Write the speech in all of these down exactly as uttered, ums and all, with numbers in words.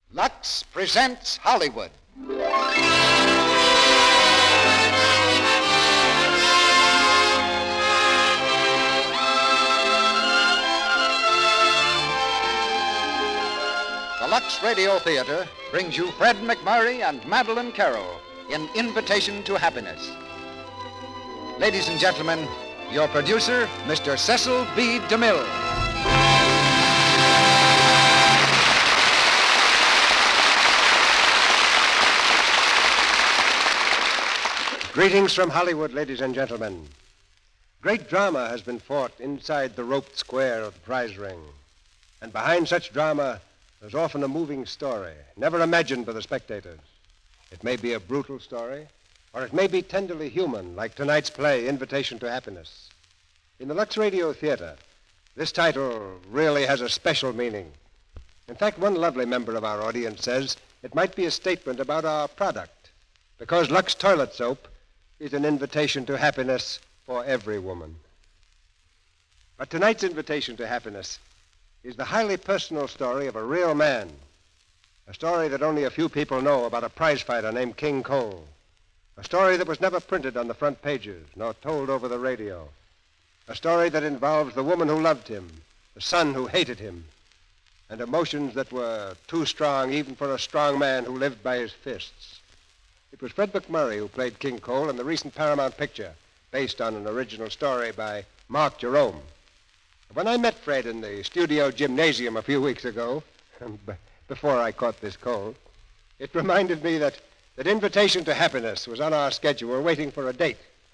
Lux presents Hollywood. The Lux Radio Theater brings you Fred MacMurray and Madeleine Carroll in Invitation to Happiness. Ladies and gentlemen, your producer, Mister Cecil B. DeMille. Greetings from Hollywood, ladies and gentlemen. Great drama has been fought inside the roped square of the prize ring. And behind such drama, there's often a moving story, never imagined by the spectators. It may be a brutal story, or it may be tenderly human, like tonight's play, Invitation to Happiness. In the Lux Radio Theater, this title really has a special meaning. In fact, one lovely member of our audience says it might be a statement about our product, because Lux Toilet Soap is an invitation to happiness for every woman. But tonight's Invitation to Happiness is the highly personal story of a real man, a story that only a few people know about a prize fighter named King Cole, a story that was never printed on the front pages nor told over the radio, a story that involves the woman who loved him, the son who hated him, and emotions that were too strong even for a strong man who lived by his fists. It was Fred MacMurray who played King Cole in the recent Paramount picture, based on an original story by Mark Jerome. When I met Fred in the studio gymnasium a few weeks ago, before I caught this cold, it reminded me that, that Invitation to Happiness was on our schedule waiting for a date.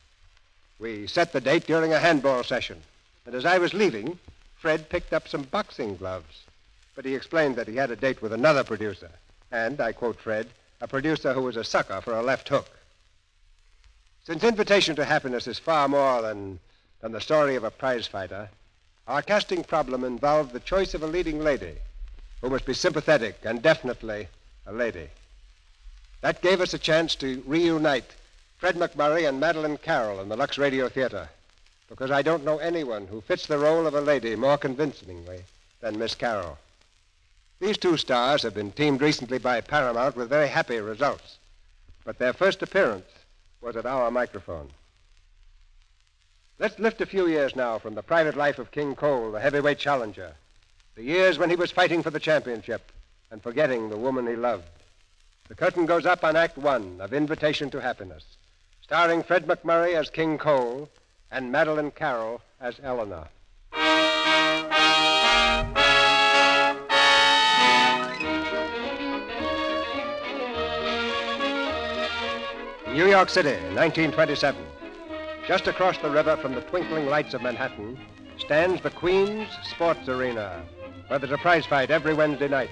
We set the date during a handball session, and as I was leaving, Fred picked up some boxing gloves. But he explained that he had a date with another producer, and, I quote Fred, a producer who was a sucker for a left hook. Since Invitation to Happiness is far more than, than the story of a prize fighter, our casting problem involved the choice of a leading lady who must be sympathetic and definitely a lady. That gave us a chance to reunite Fred MacMurray and Madeleine Carroll in the Lux Radio Theater, because I don't know anyone who fits the role of a lady more convincingly than Miss Carroll. These two stars have been teamed recently by Paramount with very happy results, but their first appearance was at our microphone. Let's lift a few years now from the private life of King Cole, the heavyweight challenger, the years when he was fighting for the championship and forgetting the woman he loved. The curtain goes up on Act One of Invitation to Happiness, starring Fred MacMurray as King Cole and Madeleine Carroll as Eleanor. New York City, nineteen twenty-seven. Just across the river from the twinkling lights of Manhattan stands the Queen's Sports Arena, where there's a prize fight every Wednesday night.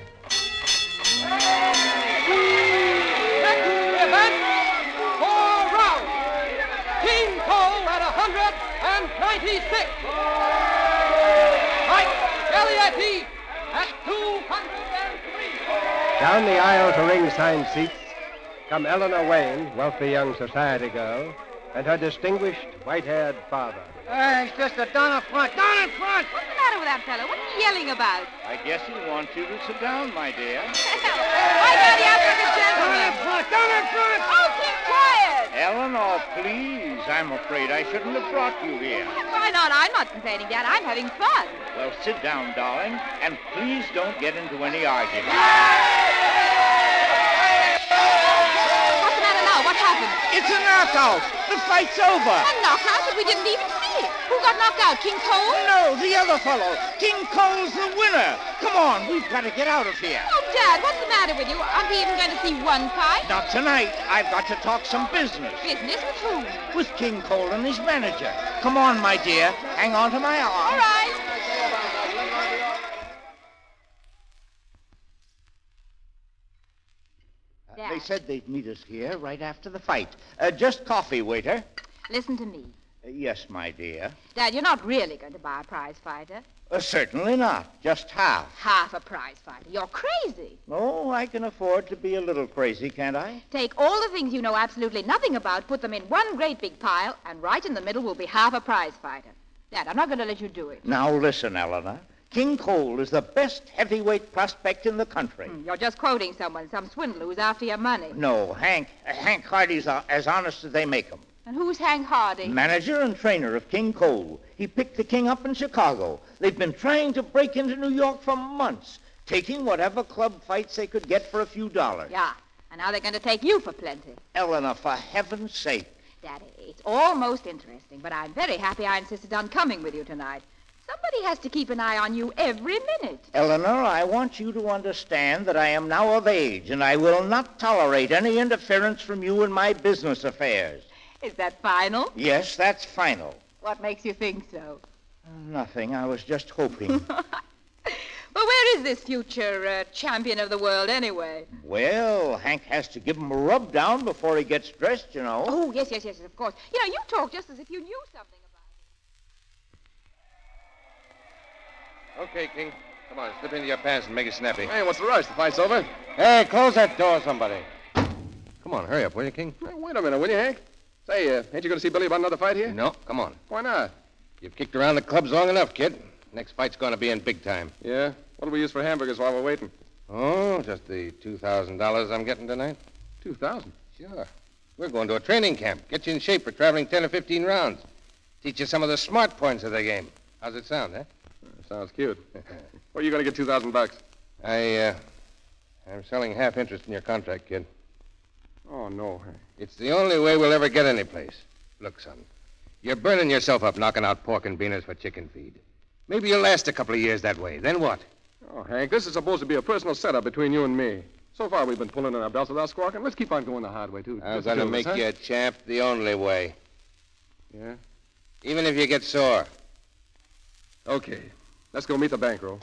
Event, four rounds. King Cole at one hundred ninety-six. Mike Gallietti at two hundred three. Down the aisle to ringside seats come Eleanor Wayne, wealthy young society girl, and her distinguished white-haired father. Hey, sister, down in front, down in front! What's the matter with that fellow? What's he yelling about? I guess he wants you to sit down, my dear. Why can't he act like a Down gentleman? in front, down in front! Oh, keep quiet! Eleanor, please. I'm afraid I shouldn't have brought you here. Why not? I'm not complaining, Dad. I'm having fun. Well, sit down, darling, and please don't get into any argument. What's the matter now? What happened? It's a knockout. The fight's over. A knockout, but we didn't even see it. Who got knocked out? King Cole? No, the other fellow. King Cole's the winner. Come on, we've got to get out of here. Oh, Dad, what's the matter with you? Aren't we even going to see one fight? Not tonight. I've got to talk some business. Business with whom? With King Cole and his manager. Come on, my dear. Hang on to my arm. All right. Uh, they said they'd meet us here right after the fight. Uh, just coffee, waiter. Listen to me. Uh, yes, my dear. Dad, you're not really going to buy a prize fighter. Uh, certainly not. Just half. Half a prize fighter. You're crazy. Oh, I can afford to be a little crazy, can't I? Take all the things you know absolutely nothing about, put them in one great big pile, and right in the middle will be half a prize fighter. Dad, I'm not going to let you do it. Now listen, Eleanor. King Cole is the best heavyweight prospect in the country. Hmm, You're just quoting someone, some swindler who's after your money. No, Hank. Uh, Hank Hardy's uh, as honest as they make 'em. And who's Hank Hardy? Manager and trainer of King Cole. He picked the King up in Chicago. They've been trying to break into New York for months, taking whatever club fights they could get for a few dollars. Yeah, and now they're going to take you for plenty. Eleanor, for heaven's sake. Daddy, it's all most interesting, but I'm very happy I insisted on coming with you tonight. Somebody has to keep an eye on you every minute. Eleanor, I want you to understand that I am now of age, and I will not tolerate any interference from you in my business affairs. Is that final? Yes, that's final. What makes you think so? Nothing. I was just hoping. Well, where is this future uh, champion of the world, anyway? Well, Hank has to give him a rub down before he gets dressed, you know. Oh, yes, yes, yes, of course. You know, you talk just as if you knew something about Okay, King. Come on, slip into your pants and make it snappy. Hey, what's the rush? The fight's over? Hey, close that door, somebody. Come on, hurry up, will you, King? Hey, wait a minute, will you, Hank? Say, uh, ain't you going to see Billy about another fight here? No, come on. Why not? You've kicked around the clubs long enough, kid. Next fight's going to be in big time. Yeah? What'll we use for hamburgers while we're waiting? Oh, just the two thousand dollars I'm getting tonight? Two thousand? Sure. We're going to a training camp. Get you in shape for traveling ten or fifteen rounds. Teach you some of the smart points of the game. How's it sound, eh? Sounds cute. Where are you going to get two thousand bucks? I, uh, I'm selling half interest in your contract, kid. Oh, no, Hank. It's the only way we'll ever get any place. Look, son, you're burning yourself up knocking out pork and beaners for chicken feed. Maybe you'll last a couple of years that way. Then what? Oh, Hank, this is supposed to be a personal setup between you and me. So far, we've been pulling in our belts without squawking. Let's keep on going the hard way, too. I'm Just going to two of make us, huh? you a champ the only way. Yeah? Even if you get sore. Okay. Let's go meet the bankroll.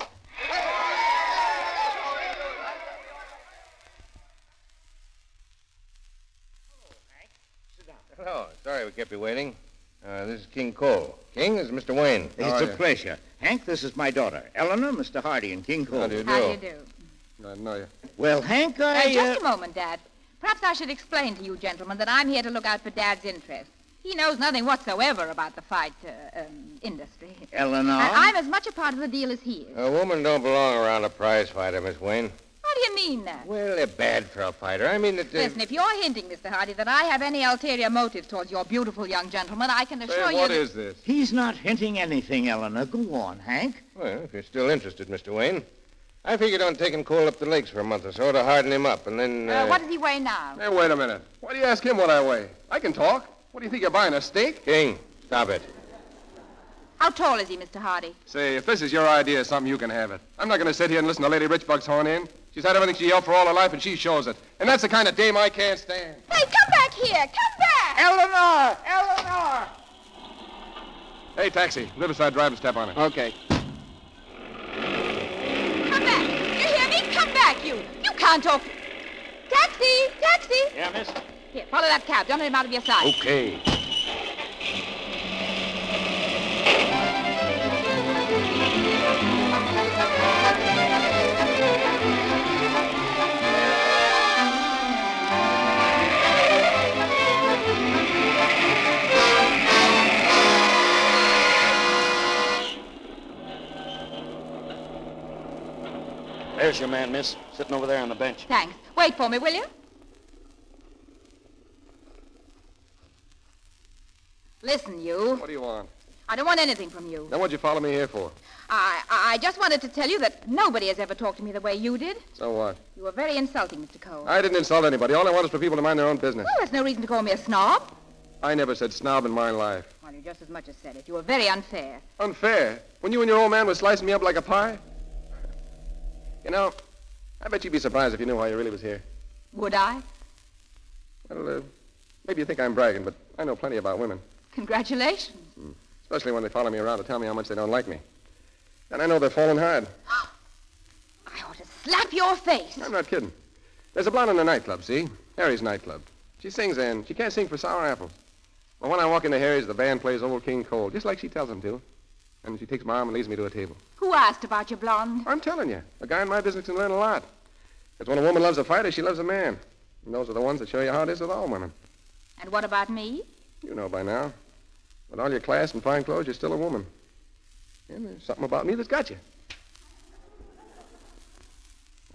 Hello. Sorry we kept you waiting. Uh, this is King Cole. King, this is Mister Wayne. It's are a you? pleasure. Hank, this is my daughter, Eleanor, Mister Hardy, and King Cole. How do you do? How do you do? I know you. Well, Hank, Uh, I... just a moment, Dad. Perhaps I should explain to you, gentlemen, that I'm here to look out for Dad's interests. He knows nothing whatsoever about the fight uh, um, industry. Eleanor? And I'm as much a part of the deal as he is. A woman don't belong around a prize fighter, Miss Wayne. How do you mean that? Well, they're bad for a fighter. I mean that... Uh, Listen, if you're hinting, Mister Hardy, that I have any ulterior motive towards your beautiful young gentleman, I can assure Say, you what that... is this? He's not hinting anything, Eleanor. Go on, Hank. Well, if you're still interested, Mister Wayne, I figured on taking Cole up the lakes for a month or so to harden him up, and then... Uh, what does he weigh now? Hey, wait a minute. Why do you ask him what I weigh? I can talk. What do you think you're buying, a steak? King, stop it. How tall is he, Mister Hardy? Say, if this is your idea of something, you can have it. I'm not going to sit here and listen to Lady Richbuck's horn in. She's had everything she yelled for all her life, and she shows it. And that's the kind of dame I can't stand. Hey, come back here! Come back! Eleanor! Eleanor! Hey, taxi. Riverside Drive and step on it. Okay. Come back! You hear me? Come back, you! You can't talk... Taxi! Taxi! Yeah, miss? Here, follow that cab. Don't let him out of your sight. Okay. There's your man, miss. Sitting over there on the bench. Thanks. Wait for me, will you? Listen, you. What do you want? I don't want anything from you. Then what'd you follow me here for? I, I just wanted to tell you that nobody has ever talked to me the way you did. So what? You were very insulting, Mister Cole. I didn't insult anybody. All I want is for people to mind their own business. Well, there's no reason to call me a snob. I never said snob in my life. Well, you just as much as said it. You were very unfair. Unfair? When you and your old man were slicing me up like a pie? You know, I bet you'd be surprised if you knew why you really was here. Would I? Well, uh, maybe you think I'm bragging, but I know plenty about women. Congratulations. Especially when they follow me around to tell me how much they don't like me. And I know they're falling hard. I ought to slap your face. I'm not kidding. There's a blonde in the nightclub, see? Harry's nightclub. She sings and she can't sing for sour apples. Well, when I walk into Harry's, the band plays Old King Cole, just like she tells them to. And she takes my arm and leads me to a table. Who asked about your blonde? I'm telling you, a guy in my business can learn a lot. Because when a woman loves a fighter, she loves a man. And those are the ones that show you how it is with all women. And what about me? You know by now. With all your class and fine clothes, you're still a woman. And there's something about me that's got you.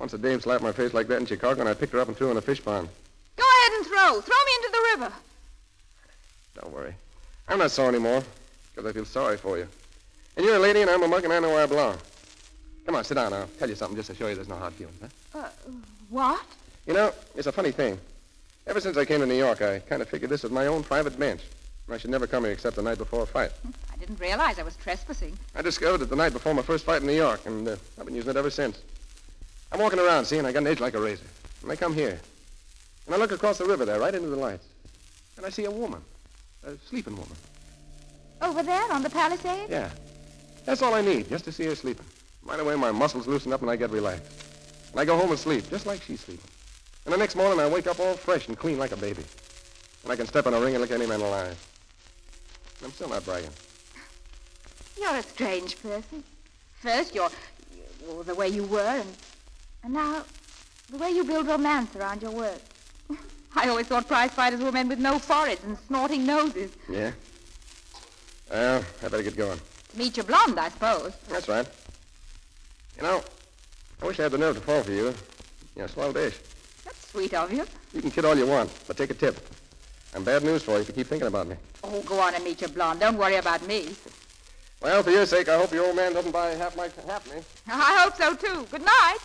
Once a dame slapped my face like that in Chicago, and I picked her up and threw her in a fish pond. Go ahead and throw. Throw me into the river. Don't worry. I'm not sore anymore, because I feel sorry for you. And you're a lady, and I'm a mug, and I know where I belong. Come on, sit down. I'll tell you something just to show you there's no hard feelings, huh? Uh, what? You know, it's a funny thing. Ever since I came to New York, I kind of figured this was my own private bench. I should never come here except the night before a fight. I didn't realize I was trespassing. I discovered it the night before my first fight in New York, and uh, I've been using it ever since. I'm walking around, see, and I got an edge like a razor. And I come here. And I look across the river there, right into the lights. And I see a woman. A sleeping woman. Over there on the palisade? Yeah. That's all I need, just to see her sleeping. Right away, my muscles loosen up and I get relaxed. And I go home and sleep, just like she's sleeping. And the next morning, I wake up all fresh and clean like a baby. And I can step in a ring and look any man alive. I'm still not bragging. You're a strange person. First, you're, you're the way you were, and, and now, the way you build romance around your work. I always thought prize fighters were men with no foreheads and snorting noses. Yeah? Well, I better get going. Meet your blonde, I suppose. That's right. You know, I wish I had the nerve to fall for you. You're a swell dish. That's sweet of you. You can kid all you want, but take a tip. I'm bad news for you if you keep thinking about me. Oh, go on and meet your blonde. Don't worry about me. Well, for your sake, I hope your old man doesn't buy half my half me. I hope so, too. Good night.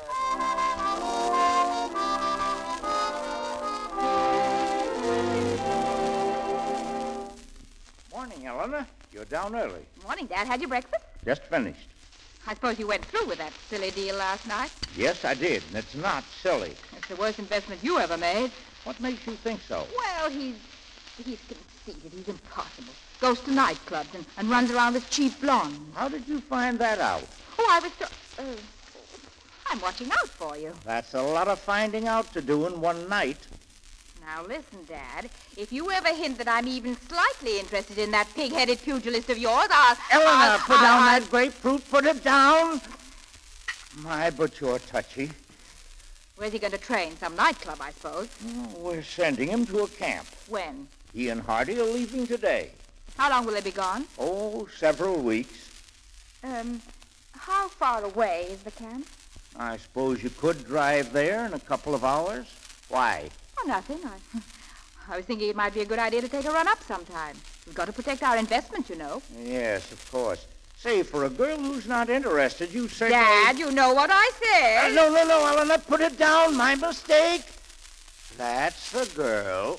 Morning, Eleanor. You're down early. Morning, Dad. Had your breakfast? Just finished. I suppose you went through with that silly deal last night. Yes, I did, and it's not silly. It's the worst investment you ever made. What makes you think so? Well, he's he's conceited. He's impossible. Goes to nightclubs and, and runs around with cheap blondes. How did you find that out? Oh, I was... So, uh, I'm watching out for you. That's a lot of finding out to do in one night. Now, listen, Dad. If you ever hint that I'm even slightly interested in that pig-headed pugilist of yours, I'll... Eleanor, I'll, put I'll, down I'll, that grapefruit. Put it down. My, but you're touchy. Where's he going to train? Some nightclub, I suppose. Oh, we're sending him to a camp. When? He and Hardy are leaving today. How long will they be gone? Oh, several weeks. Um, how far away is the camp? I suppose you could drive there in a couple of hours. Why? Oh, nothing. I, I was thinking it might be a good idea to take a run up sometime. We've got to protect our investment, you know. Yes, of course. Say, for a girl who's not interested, you say... Dad, you know what I said. Uh, no, no, no, Eleanor, put it down. My mistake. That's the girl.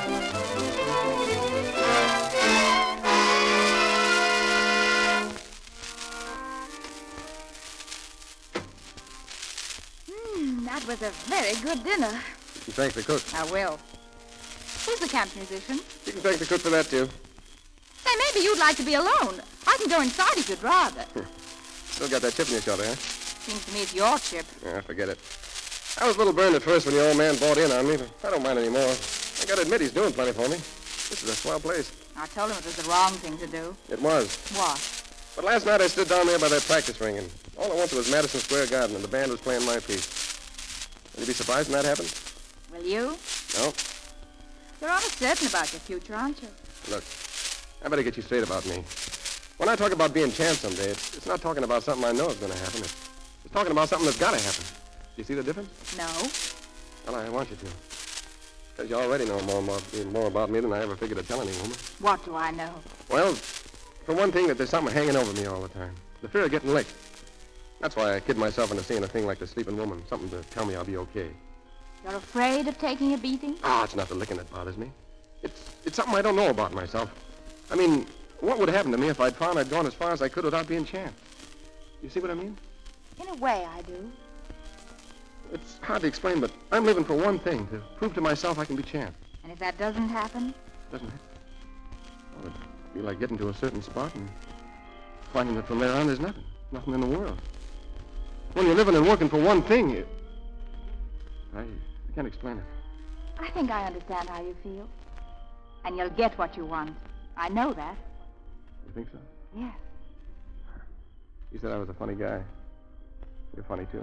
Hmm, that was a very good dinner. You can thank the cook. I will. Who's the camp musician? You can thank the cook for that, too. Say, maybe you'd like to be alone. I can go inside if you'd rather. Still got that chip in your shoulder, huh? Seems to me it's your chip. Yeah, forget it. I was a little burned at first when your old man bought in on me, but I don't mind anymore. I gotta admit he's doing plenty for me. This is a swell place. I told him it was the wrong thing to do. It was. What? But last night I stood down there by that practice ring, and all I wanted was Madison Square Garden, and the band was playing my piece. Will you be surprised when that happened? Will you? No. You're almost certain about your future, aren't you? Look, I better get you straight about me. When I talk about being chance someday, it's, it's not talking about something I know is going to happen. It's, it's talking about something that's got to happen. Do you see the difference? No. Well, I want you to. Because you already know more about, more about me than I ever figured to tell any woman. What do I know? Well, for one thing, that there's something hanging over me all the time. The fear of getting licked. That's why I kid myself into seeing a thing like the sleeping woman. Something to tell me I'll be okay. You're afraid of taking a beating? Ah, it's not the licking that bothers me. It's it's something I don't know about myself. I mean, what would happen to me if I'd found I'd gone as far as I could without being chanced? You see what I mean? In a way, I do. It's hard to explain, but I'm living for one thing, to prove to myself I can be chanced. And if that doesn't happen? Doesn't it? Well, it'd be like getting to a certain spot and finding that from there on there's nothing. Nothing in the world. When you're living and working for one thing, you... I, I can't explain it. I think I understand how you feel. And you'll get what you want. I know that. You think so? Yes. You said I was a funny guy. You're funny, too.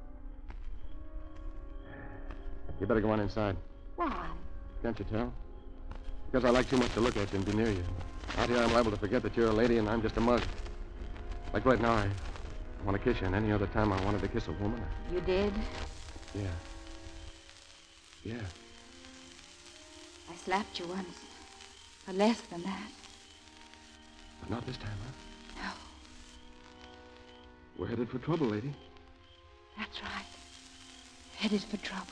You better go on inside. Why? Can't you tell? Because I like too much to look at you and be near you. Out here, I'm liable to forget that you're a lady and I'm just a mug. Like right now, I, I want to kiss you, and any other time I wanted to kiss a woman. I... You did? Yeah. Yeah. I slapped you once. For less than that. But not this time, huh? No. We're headed for trouble, lady. That's right. Headed for trouble.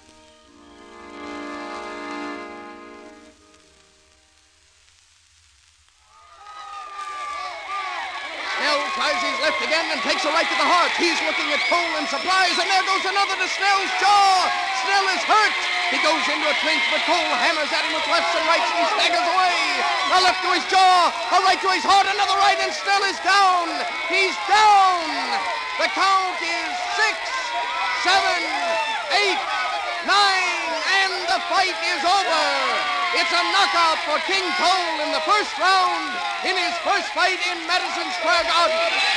Snell tries his left again and takes a right to the heart. He's looking at Cole in surprise, and there goes another to Snell's jaw. Snell is hurt. He goes into a clinch, but Cole hammers at him with lefts and rights, and he staggers away. A left to his jaw, a right to his heart, another right, and Snell is down. He's down. The count is six, seven, eight, nine, and the fight is over. It's a knockout for King Cole in the first round in his first fight in Madison Square Garden.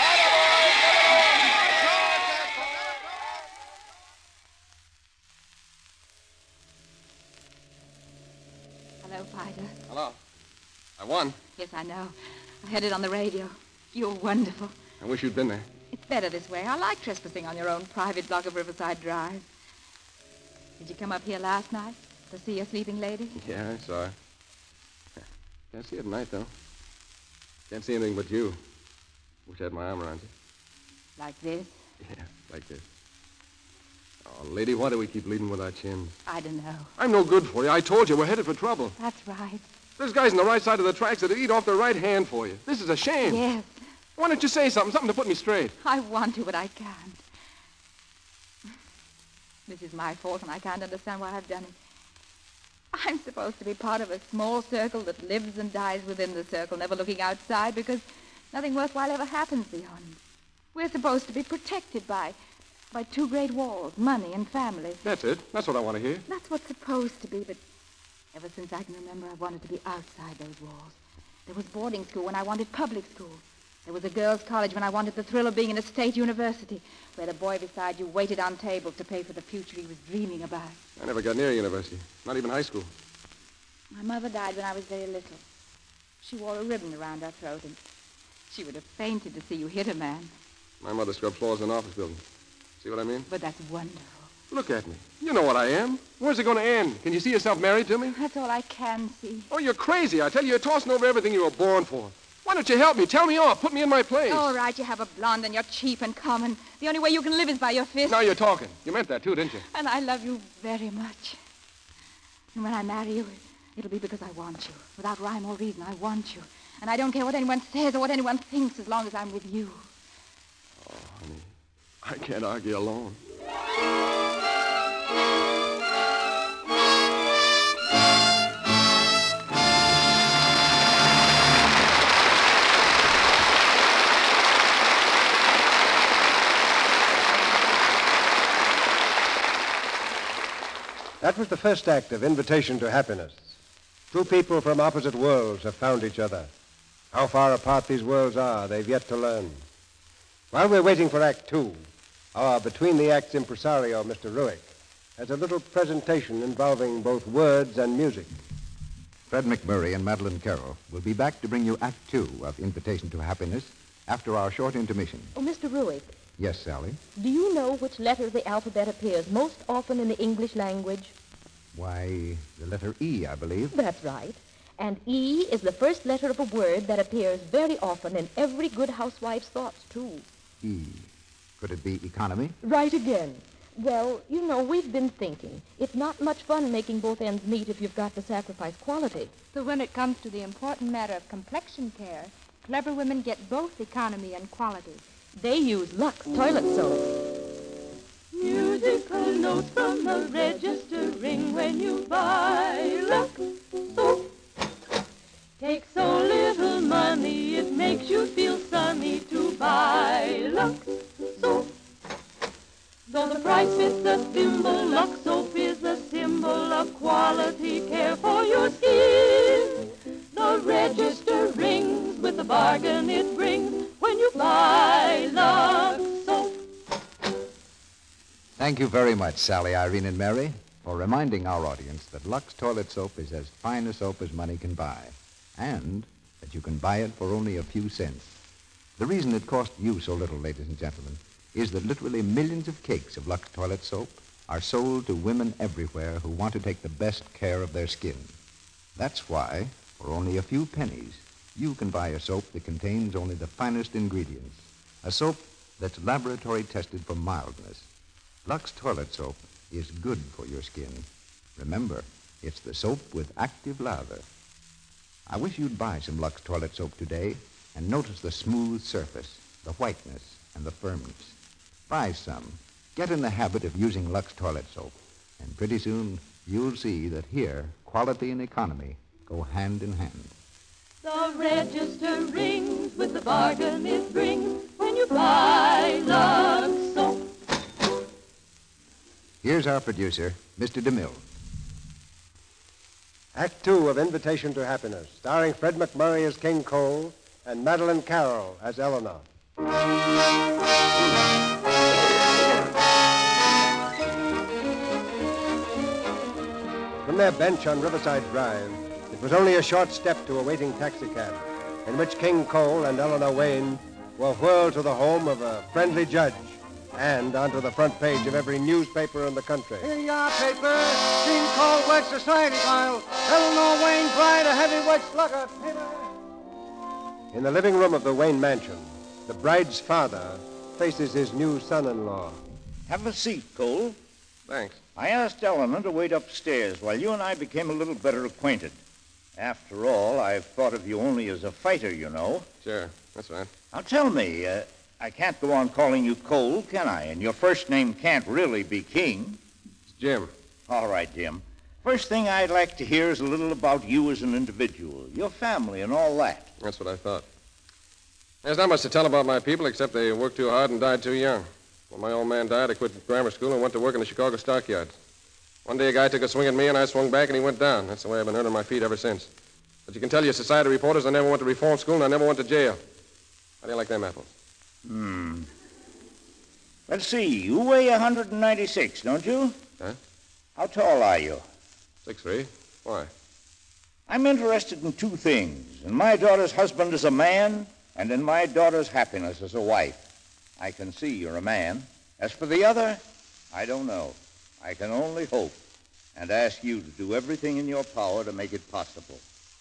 Hello, Fighter. Hello. I won. Yes, I know. I heard it on the radio. You're wonderful. I wish you'd been there. It's better this way. I like trespassing on your own private block of Riverside Drive. Did you come up here last night to see your sleeping lady? Yeah, I saw her. Can't see her tonight, though. Can't see anything but you. Wish I had my arm around you. Like this? Yeah, like this. Oh, lady, why do we keep leading with our chins? I don't know. I'm no good for you. I told you, we're headed for trouble. That's right. There's guys on the right side of the tracks that'd eat off their right hand for you. This is a shame. Yes. Why don't you say something, something to put me straight? I want to, but I can't. This is my fault, and I can't understand why I've done it. I'm supposed to be part of a small circle that lives and dies within the circle, never looking outside, because nothing worthwhile ever happens beyond. We're supposed to be protected by, by two great walls, money and family. That's it. That's what I want to hear. That's what's supposed to be, but ever since I can remember, I've wanted to be outside those walls. There was boarding school when I wanted public school. There was a girls' college when I wanted the thrill of being in a state university, where the boy beside you waited on tables to pay for the future he was dreaming about. I never got near university. Not even high school. My mother died when I was very little. She wore a ribbon around her throat, and she would have fainted to see you hit a man. My mother scrubbed floors in an office building. See what I mean? But that's wonderful. Look at me. You know what I am. Where's it going to end? Can you see yourself married to me? That's all I can see. Oh, you're crazy. I tell you, you're tossing over everything you were born for. Why don't you help me? Tell me off. Put me in my place. All right, you have a blonde and you're cheap and common. The only way you can live is by your fist. Now you're talking. You meant that, too, didn't you? And I love you very much. And when I marry you, it'll be because I want you. Without rhyme or reason, I want you. And I don't care what anyone says or what anyone thinks as long as I'm with you. Oh, honey, I can't argue alone. That was the first act of Invitation to Happiness. Two people from opposite worlds have found each other. How far apart these worlds are, they've yet to learn. While we're waiting for Act Two, our between-the-acts impresario, Mister Ruick, has a little presentation involving both words and music. Fred McMurray and Madeline Carroll will be back to bring you Act Two of Invitation to Happiness after our short intermission. Oh, Mister Ruick, Yes, Sally? do you know which letter of the alphabet appears most often in the English language? Why, the letter E, I believe. That's right. And E is the first letter of a word that appears very often in every good housewife's thoughts, too. E. Could it be economy? Right again. Well, you know, we've been thinking. It's not much fun making both ends meet if you've got to sacrifice quality. So when it comes to the important matter of complexion care, clever women get both economy and quality. They use Lux toilet soap. Musical notes from the register ring when you buy Lux soap. Take so little money, it makes you feel sunny to buy Lux soap. Though the price fits the thimble, Lux soap is the symbol of quality care for your skin. The register rings with the bargain it brings when you buy Lux soap. Thank you very much, Sally, Irene, and Mary, for reminding our audience that Lux toilet soap is as fine a soap as money can buy, and that you can buy it for only a few cents. The reason it cost you so little, ladies and gentlemen, is that literally millions of cakes of Lux toilet soap are sold to women everywhere who want to take the best care of their skin. That's why, for only a few pennies, you can buy a soap that contains only the finest ingredients, a soap that's laboratory tested for mildness. Lux toilet soap is good for your skin. Remember, it's the soap with active lather. I wish you'd buy some Lux toilet soap today and notice the smooth surface, the whiteness, and the firmness. Buy some. Get in the habit of using Lux toilet soap, and pretty soon you'll see that here, quality and economy go hand in hand. The register rings with the bargain it brings when you buy Lux soap. Here's our producer, Mister DeMille. Act two of Invitation to Happiness, starring Fred McMurray as King Cole and Madeline Carroll as Eleanor. From their bench on Riverside Drive, it was only a short step to a waiting taxicab, in which King Cole and Eleanor Wayne were whirled to the home of a friendly judge and onto the front page of every newspaper in the country. Here you are, paper. King Cole Wed Society file. Eleanor Wayne bride, a heavyweight slugger. Paper. In the living room of the Wayne mansion, the bride's father faces his new son-in-law. Have a seat, Cole. Thanks. I asked Eleanor to wait upstairs while you and I became a little better acquainted. After all, I've thought of you only as a fighter, you know. Sure, that's right. Now tell me, uh, I can't go on calling you Cole, can I? And your first name can't really be King. It's Jim. All right, Jim. First thing I'd like to hear is a little about you as an individual, your family and all that. That's what I thought. There's not much to tell about my people except they worked too hard and died too young. When my old man died, I quit grammar school and went to work in the Chicago stockyards. One day a guy took a swing at me and I swung back and he went down. That's the way I've been earning my feet ever since. But you can tell your society reporters I never went to reform school and I never went to jail. How do you like them apples? Hmm. Let's see. You weigh one hundred ninety-six, don't you? Huh? How tall are you? Six three. Why? I'm interested in two things. In my daughter's husband as a man and in my daughter's happiness as a wife. I can see you're a man. As for the other, I don't know. I can only hope and ask you to do everything in your power to make it possible.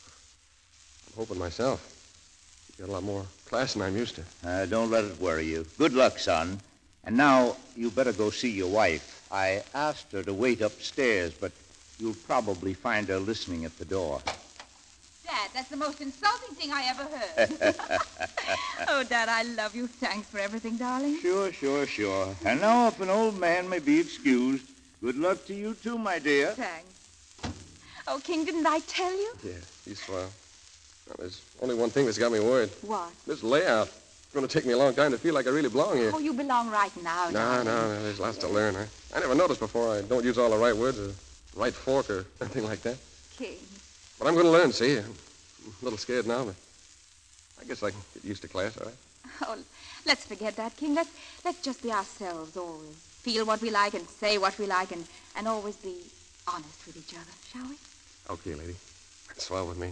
I'm hoping myself. You got a lot more class than I'm used to. Uh, don't let it worry you. Good luck, son. And now, you better go see your wife. I asked her to wait upstairs, but you'll probably find her listening at the door. Dad, that's the most insulting thing I ever heard. Oh, Dad, I love you. Thanks for everything, darling. Sure, sure, sure. And now, if an old man may be excused, good luck to you, too, my dear. Thanks. Oh, King, didn't I tell you? Yeah, he's swell. Well, there's only one thing that's got me worried. What? This layout. It's going to take me a long time to feel like I really belong here. Oh, you belong right now, No, darling. no, no, there's lots to learn. I, I never noticed before I don't use all the right words or right fork or anything like that. King. But I'm going to learn, see? I'm a little scared now, but I guess I can get used to class, all right? Oh, let's forget that, King. Let's let's just be ourselves always. Feel what we like and say what we like and, and always be honest with each other, shall we? Okay, lady. That's swell with me.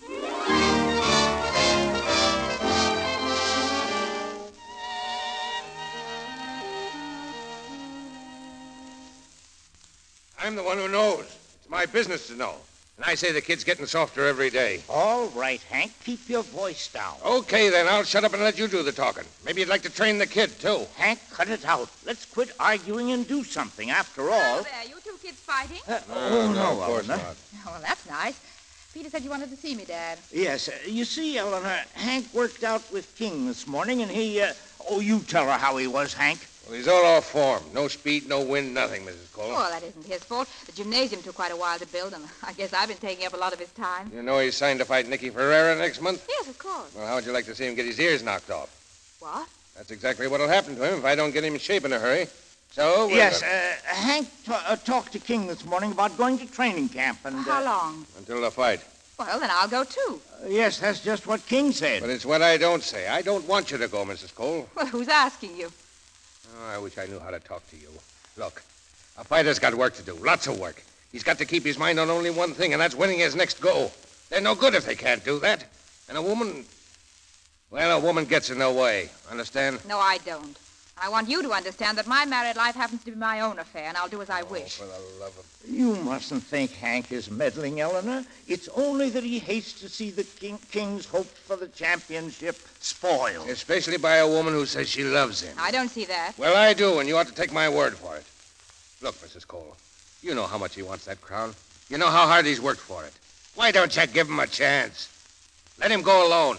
I'm the one who knows. It's my business to know. And I say the kid's getting softer every day. All right, Hank. Keep your voice down. Okay, then. I'll shut up and let you do the talking. Maybe you'd like to train the kid, too. Hank, cut it out. Let's quit arguing and do something. After all... Oh, there. You two kids fighting? Uh, oh, no, of course Eleanor. not. Oh, well, that's nice. Peter said you wanted to see me, Dad. Yes. Uh, you see, Eleanor, Hank worked out with King this morning, and he... Uh... Oh, you tell her how he was, Hank. Well, he's all off form. No speed, no wind, nothing, Missus Cole. Well, that isn't his fault. The gymnasium took quite a while to build, and I guess I've been taking up a lot of his time. You know he's signed to fight Nicky Ferreira next month? Yes, of course. Well, how would you like to see him get his ears knocked off? What? That's exactly what'll happen to him if I don't get him in shape in a hurry. So, we're Yes, gonna... uh, Hank ta- uh, talked to King this morning about going to training camp, and... Uh, How long? Until the fight. Well, then I'll go, too. Uh, yes, that's just what King said. But it's what I don't say. I don't want you to go, Missus Cole. Well, who's asking you? Oh, I wish I knew how to talk to you. Look, a fighter's got work to do, lots of work. He's got to keep his mind on only one thing, and that's winning his next go. They're no good if they can't do that. And a woman... Well, a woman gets in the way. Understand? No, I don't. I want you to understand that my married life happens to be my own affair, and I'll do as I wish. For the love of... You mustn't think Hank is meddling, Eleanor. It's only that he hates to see the king, king's hopes for the championship spoiled. Especially by a woman who says she loves him. I don't see that. Well, I do, and you ought to take my word for it. Look, Missus Cole, you know how much he wants that crown. You know how hard he's worked for it. Why don't you give him a chance? Let him go alone.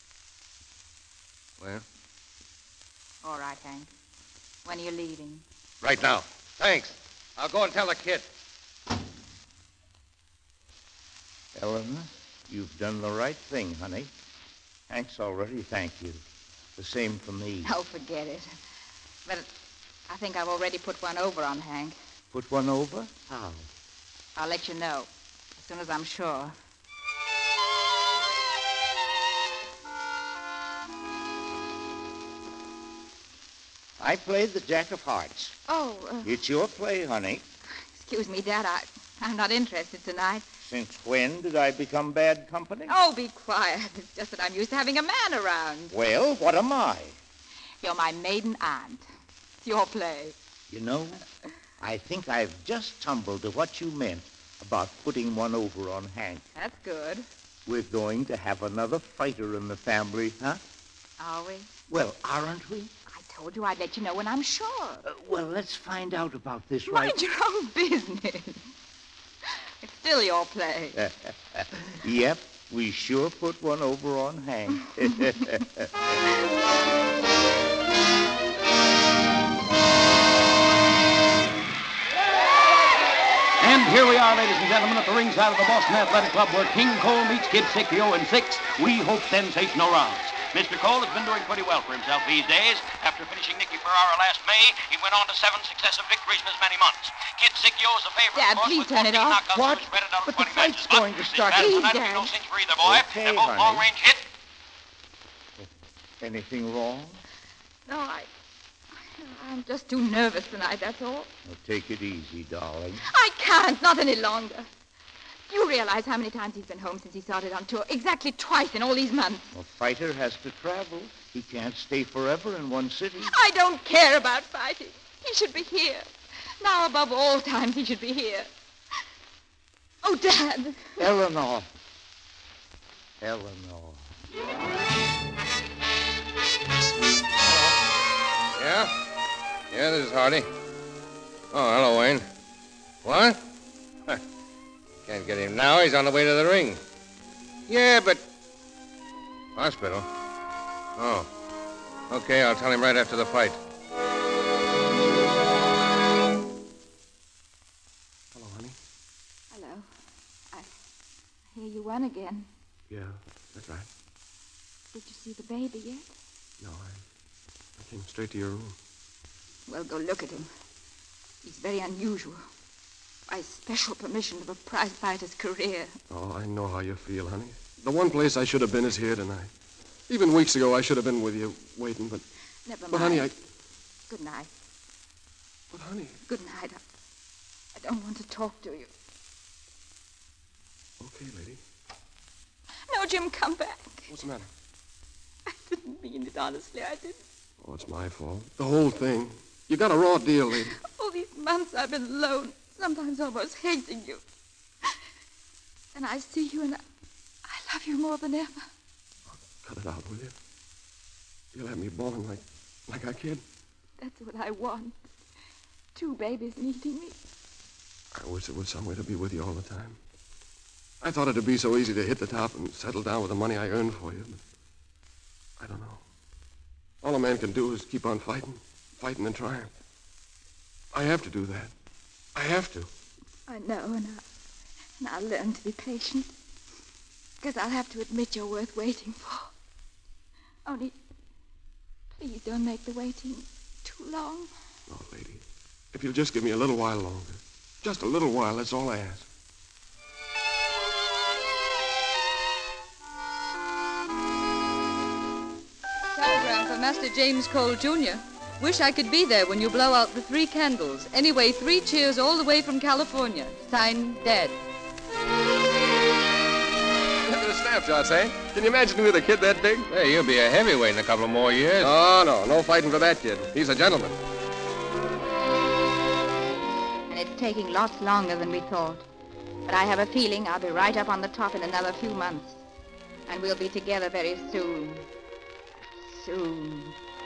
Well? All right, Hank. When are you leaving? Right now. Thanks. I'll go and tell the kid. Eleanor, you've done the right thing, honey. Hank's already thanked you. The same for me. Oh, forget it. But I think I've already put one over on Hank. Put one over? How? I'll let you know as soon as I'm sure. I played the Jack of Hearts. Oh, uh, It's your play, honey. excuse me, Dad. I, I'm not interested tonight. Since when did I become bad company? Oh, be quiet. It's just that I'm used to having a man around. Well, what am I? You're my maiden aunt. It's your play. You know, I think I've just tumbled to what you meant about putting one over on Hank. That's good. We're going to have another fighter in the family, huh? Are we? Well, aren't we? I told you I'd let you know when I'm sure. Uh, well, let's find out about this right... Mind your own business. It's still your play. Yep, we sure put one over on Hank. And here we are, ladies and gentlemen, at the ringside of the Boston Athletic Club where King Cole meets Kid Sicchio in six We Hope sensational rounds. Mister Cole has been doing pretty well for himself these days. After finishing Nicky Ferrara last May, he went on to seven successive victories in as many months. Kid Sicchio is a favorite, Dad, of course, please with turn it off. What? Spread it out of But the twenty fight's matches. going to But start. this Please, match Dad. will be no cinch for either boy. Okay, They're both honey. long-range hits. Anything wrong? No, I... I'm just too nervous tonight, that's all. Well, take it easy, darling. I can't, not any longer. You realize how many times he's been home since he started on tour? Exactly twice in all these months. A fighter has to travel. He can't stay forever in one city. I don't care about fighting. He should be here. Now, above all times, he should be here. Oh, Dad. Eleanor. Eleanor. Yeah? Yeah, this is Hardy. Oh, hello, Wayne. What? Huh. Can't get him now. He's on the way to the ring. Yeah, but... Hospital? Oh. Okay, I'll tell him right after the fight. Hello, honey. Hello. I hear you won again. Yeah, that's right. Did you see the baby yet? No, I, I came straight to your room. Well, go look at him. He's very unusual. By special permission of a prize fighter's career. Oh, I know how you feel, honey. The one place I should have been is here tonight. Even weeks ago, I should have been with you, waiting, but... Never mind. But, honey, I... Good night. But, honey... Good night. I, I don't want to talk to you. Okay, lady. No, Jim, come back. What's the matter? I didn't mean it, honestly. I didn't. Oh, it's my fault. The whole thing. You got a raw deal, lady. All these months I've been alone, sometimes almost hating you. And I see you, and I, I love you more than ever. Cut it out, will you? You'll have me bawling like, like I kid. That's what I want. Two babies needing me. I wish there was some way to be with you all the time. I thought it'd be so easy to hit the top and settle down with the money I earned for you, but I don't know. All a man can do is keep on fighting, fighting and triumph. I have to do that. I have to. I know, and, I, and I'll learn to be patient. Because I'll have to admit you're worth waiting for. Only, please don't make the waiting too long. Oh, lady, if you'll just give me a little while longer. Just a little while, that's all I ask. Telegram for Master James Cole, Junior Wish I could be there when you blow out the three candles. Anyway, three cheers all the way from California. Signed, Dad. Look at the Snapshots, eh? Can you imagine me with a kid that big? Hey, you'll be a heavyweight in a couple of more years. Oh, no. No fighting for that kid. He's a gentleman. And it's taking lots longer than we thought. But I have a feeling I'll be right up on the top in another few months. And we'll be together very soon. Soon.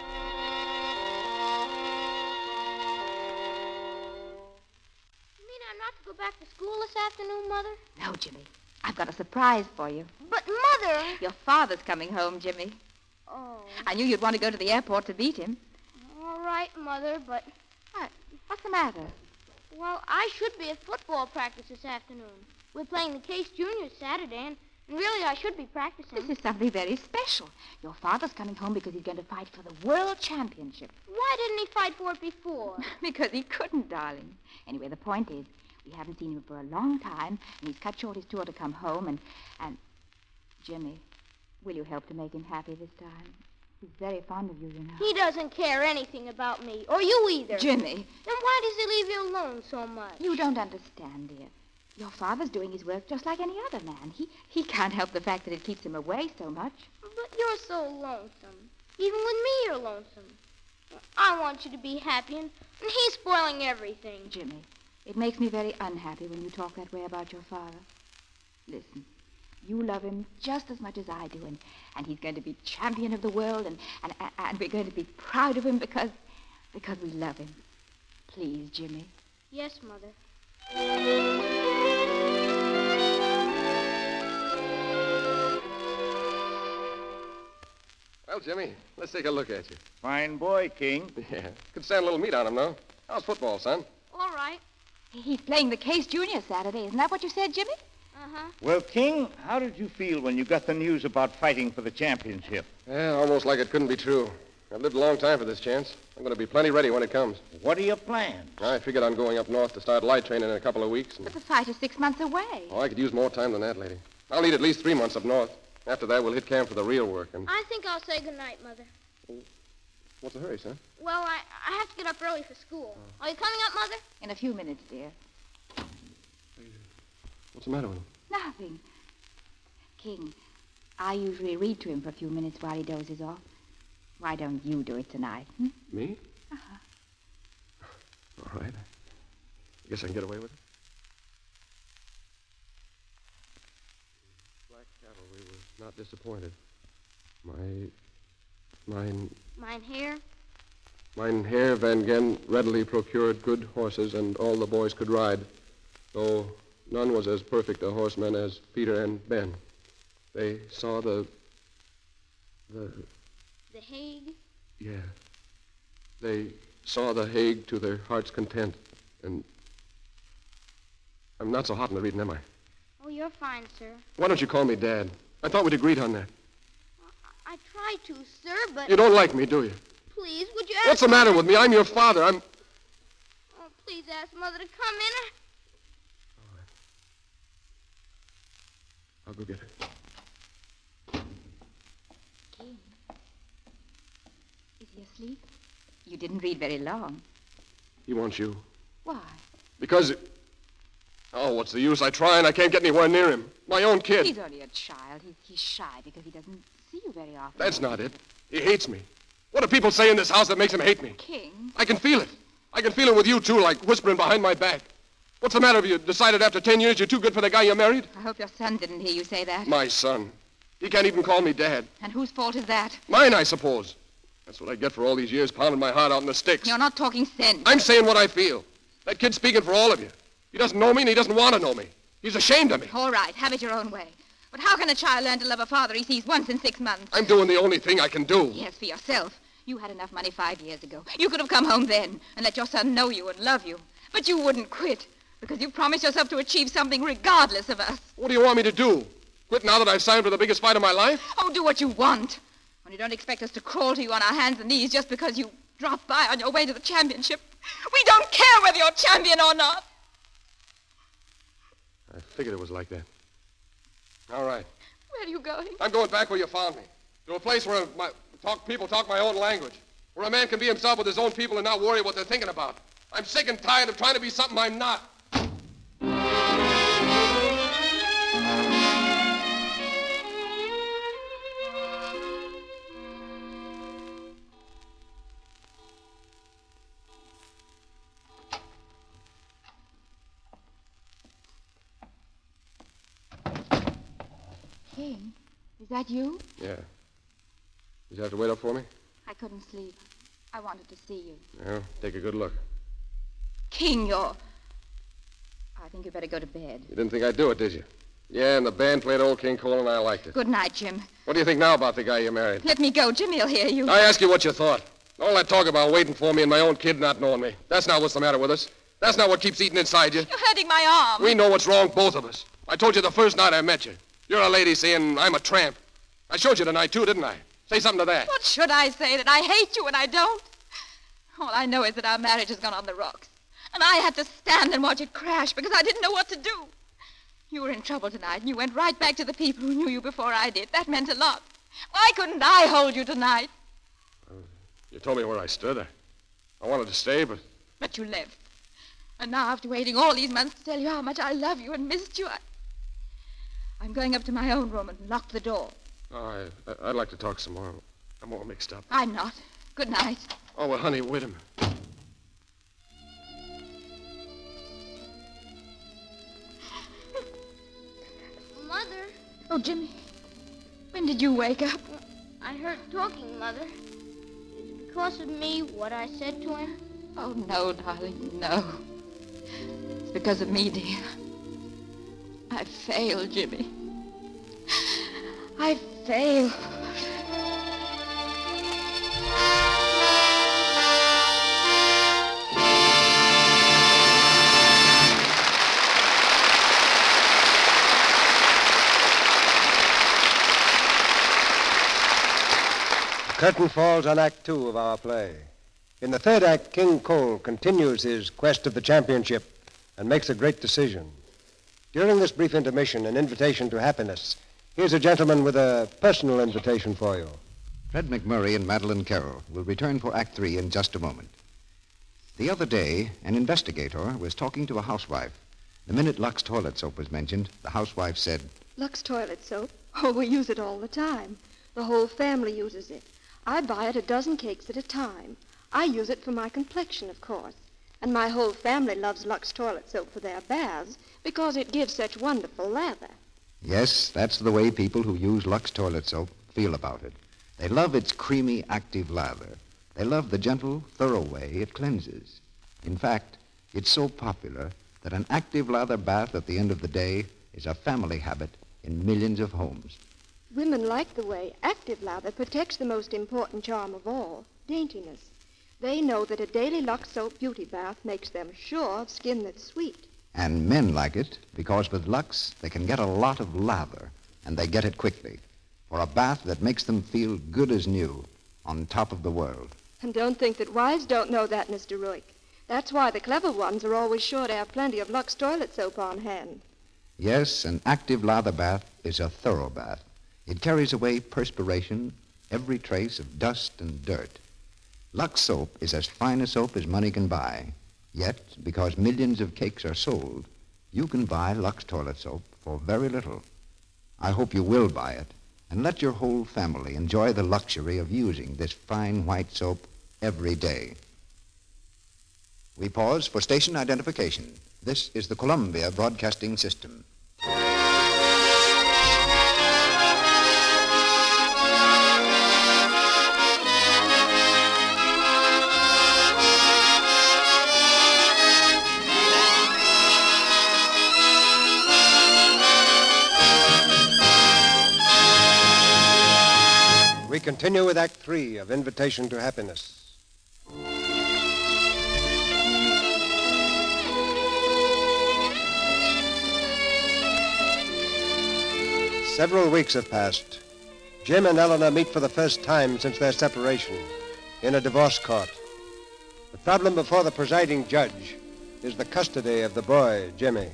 Not to go back to school this afternoon, Mother? No, Jimmy. I've got a surprise for you. But, Mother... Your father's coming home, Jimmy. Oh. I knew you'd want to go to the airport to meet him. All right, Mother, but... What? What's the matter? Well, I should be at football practice this afternoon. We're playing the Case Juniors Saturday, and really I should be practicing. This is something very special. Your father's coming home because he's going to fight for the World Championship. Why didn't he fight for it before? Because he couldn't, darling. Anyway, the point is, we haven't seen him for a long time, and he's cut short his tour to come home, and... and... Jimmy, will you help to make him happy this time? He's very fond of you, you know. He doesn't care anything about me, or you either. Jimmy. Then why does he leave you alone so much? You don't understand, dear. Your father's doing his work just like any other man. He he can't help the fact that it keeps him away so much. But you're so lonesome. Even with me, you're lonesome. I want you to be happy, and, and he's spoiling everything. Jimmy, it makes me very unhappy when you talk that way about your father. Listen, you love him just as much as I do, and, and he's going to be champion of the world, and, and, and we're going to be proud of him because, because we love him. Please, Jimmy. Yes, Mother. Well, Jimmy, let's take a look at you. Fine boy, King. Yeah. Could stand a little meat on him, though. How's football, son? All right. He's playing the Case Junior Saturday. Isn't that what you said, Jimmy? Uh-huh. Well, King, how did you feel when you got the news about fighting for the championship? Yeah, almost like it couldn't be true. I've lived a long time for this chance. I'm going to be plenty ready when it comes. What are your plans? I figured on going up north to start light training in a couple of weeks. And... But the fight is six months away. Oh, I could use more time than that, lady. I'll need at least three months up north. After that, we'll hit camp for the real work. And I think I'll say goodnight, Mother. what's the hurry, son? Well, I, I have to get up early for school. Are you coming up, Mother? In a few minutes, dear. What's the matter with him? Nothing. King, I usually read to him for a few minutes while he dozes off. Why don't you do it tonight? Hmm? Me? Uh-huh. All right. I guess I can get away with it. Black Cavalry was not disappointed. My... Mine... Mine here? Mine Herr Van Gen readily procured good horses, and all the boys could ride, though none was as perfect a horseman as Peter and Ben. They saw the... the... The Hague? Yeah. They saw the Hague to their heart's content, and... I'm not so hot in the reading, am I? Oh, you're fine, sir. Why don't you call me Dad? I thought we'd agreed on that. I tried to, sir, but... You don't like me, do you? Please, would you ask... What's the matter with me? I'm your father. I'm... Oh, please ask Mother to come in. I'll go get her. King. Is he asleep? You didn't read very long. He wants you. Why? Because... It... Oh, what's the use? I try and I can't get anywhere near him. My own kid. He's only a child. He's, he's shy because he doesn't see you very often. That's not it. He hates me. What do people say in this house that makes him hate me? King. I can feel it. I can feel it with you, too, like whispering behind my back. What's the matter if you decided after ten years you're too good for the guy you married? I hope your son didn't hear you say that. My son. He can't even call me Dad. And whose fault is that? Mine, I suppose. That's what I get for all these years pounding my heart out in the sticks. You're not talking sense. I'm saying what I feel. That kid's speaking for all of you. He doesn't know me and he doesn't want to know me. He's ashamed of me. All right, have it your own way. But how can a child learn to love a father he sees once in six months? I'm doing the only thing I can do. Yes, for yourself. You had enough money five years ago. You could have come home then and let your son know you and love you. But you wouldn't quit because you promised yourself to achieve something regardless of us. What do you want me to do? Quit now that I've signed for the biggest fight of my life? Oh, do what you want. Only don't expect us to crawl to you on our hands and knees just because you dropped by on your way to the championship. We don't care whether you're champion or not. I figured it was like that. All right. Where are you going? I'm going back where you found me. To a place where my talk, people talk my own language. Where a man can be himself with his own people and not worry what they're thinking about. I'm sick and tired of trying to be something I'm not. King, is that you? Yeah. Did you have to wait up for me? I couldn't sleep. I wanted to see you. Well, take a good look. King, you're... I think you better go to bed. You didn't think I'd do it, did you? Yeah, and the band played Old King Cole, and I liked it. Good night, Jim. What do you think now about the guy you married? Let me go. Jimmy'll hear you. I ask you what you thought. All that talk about waiting for me and my own kid not knowing me. That's not what's the matter with us. That's not what keeps eating inside you. You're hurting my arm. We know what's wrong, both of us. I told you the first night I met you. You're a lady saying I'm a tramp. I showed you tonight, too, didn't I? Say something to that. What should I say? That I hate you and I don't? All I know is that our marriage has gone on the rocks. And I had to stand and watch it crash because I didn't know what to do. You were in trouble tonight, and you went right back to the people who knew you before I did. That meant a lot. Why couldn't I hold you tonight? You told me where I stood. I, I wanted to stay, but... But you left. And now, after waiting all these months to tell you how much I love you and missed you, I... I'm going up to my own room and lock the door. Oh, I, I'd like to talk some more. I'm all mixed up. I'm not. Good night. Oh, well, honey, wait a minute. Mother. Oh, Jimmy. When did you wake up? I heard talking, Mother. Is it because of me, what I said to him? Oh, no, darling, no. It's because of me, dear. I failed, Jimmy. I failed. Curtain falls on Act Two of our play. In the third act, King Cole continues his quest of the championship and makes a great decision. During this brief intermission, an invitation to happiness, here's a gentleman with a personal invitation for you. Fred McMurray and Madeline Carroll will return for Act Three in just a moment. The other day, an investigator was talking to a housewife. The minute Lux toilet soap was mentioned, the housewife said, Lux toilet soap? Oh, we use it all the time. The whole family uses it. I buy it a dozen cakes at a time. I use it for my complexion, of course. And my whole family loves Lux toilet soap for their baths because it gives such wonderful lather. Yes, that's the way people who use Lux toilet soap feel about it. They love its creamy, active lather. They love the gentle, thorough way it cleanses. In fact, it's so popular that an active lather bath at the end of the day is a family habit in millions of homes. Women like the way active lather protects the most important charm of all, daintiness. They know that a daily Lux soap beauty bath makes them sure of skin that's sweet. And men like it because with Lux, they can get a lot of lather, and they get it quickly, for a bath that makes them feel good as new, on top of the world. And don't think that wives don't know that, Mister Rourke. That's why the clever ones are always sure to have plenty of Lux toilet soap on hand. Yes, an active lather bath is a thorough bath. It carries away perspiration, every trace of dust and dirt. Lux soap is as fine a soap as money can buy. Yet, because millions of cakes are sold, you can buy Lux toilet soap for very little. I hope you will buy it, and let your whole family enjoy the luxury of using this fine white soap every day. We pause for station identification. This is the Columbia Broadcasting System. We continue with Act Three of Invitation to Happiness. Several weeks have passed. Jim and Eleanor meet for the first time since their separation in a divorce court. The problem before the presiding judge is the custody of the boy, Jimmy.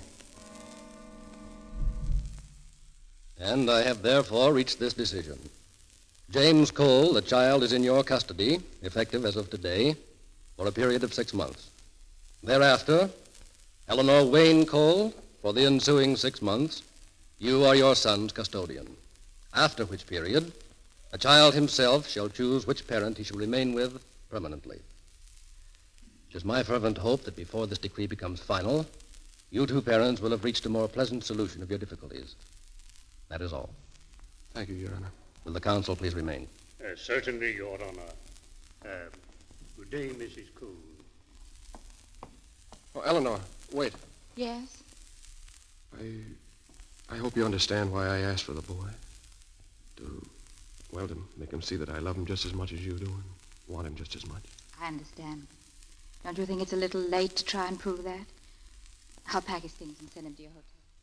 And I have therefore reached this decision. James Cole, the child is in your custody, effective as of today, for a period of six months. Thereafter, Eleanor Wayne Cole, for the ensuing six months, you are your son's custodian. After which period, the child himself shall choose which parent he shall remain with permanently. It is my fervent hope that before this decree becomes final, you two parents will have reached a more pleasant solution of your difficulties. That is all. Thank you, Your Honor. Will the counsel please remain? Uh, certainly, Your Honor. Uh, good day, Missus Cole. Oh, Eleanor, wait. Yes? I... I hope you understand why I asked for the boy. To... Well, to make him see that I love him just as much as you do and want him just as much. I understand. Don't you think it's a little late to try and prove that? I'll pack his things and send him to your hotel.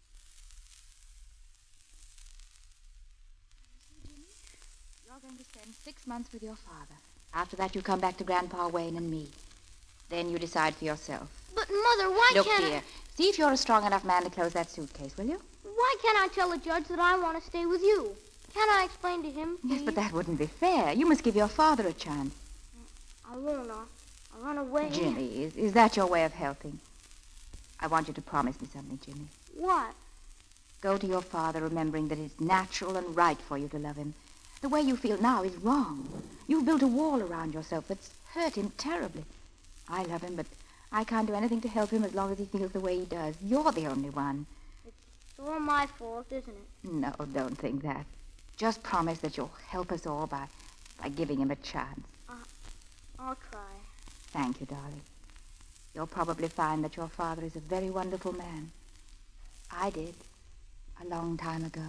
You're going to spend six months with your father. After that, you come back to Grandpa Wayne and me. Then you decide for yourself. But, Mother, why Look can't here. See if you're a strong enough man to close that suitcase, will you? I... Why can't I tell the judge that I want to stay with you? Can't I explain to him, please? Yes, but that wouldn't be fair. You must give your father a chance. I won't. I'll, I'll run away. Jimmy, is, is that your way of helping? I want you to promise me something, Jimmy. What? Go to your father remembering that it's natural and right for you to love him. The way you feel now is wrong. You've built a wall around yourself that's hurt him terribly. I love him, but I can't do anything to help him as long as he feels the way he does. You're the only one. It's all my fault, isn't it? No, don't think that. Just promise that you'll help us all by, by giving him a chance. Uh, I'll try. Thank you, darling. You'll probably find that your father is a very wonderful man. I did, a long time ago.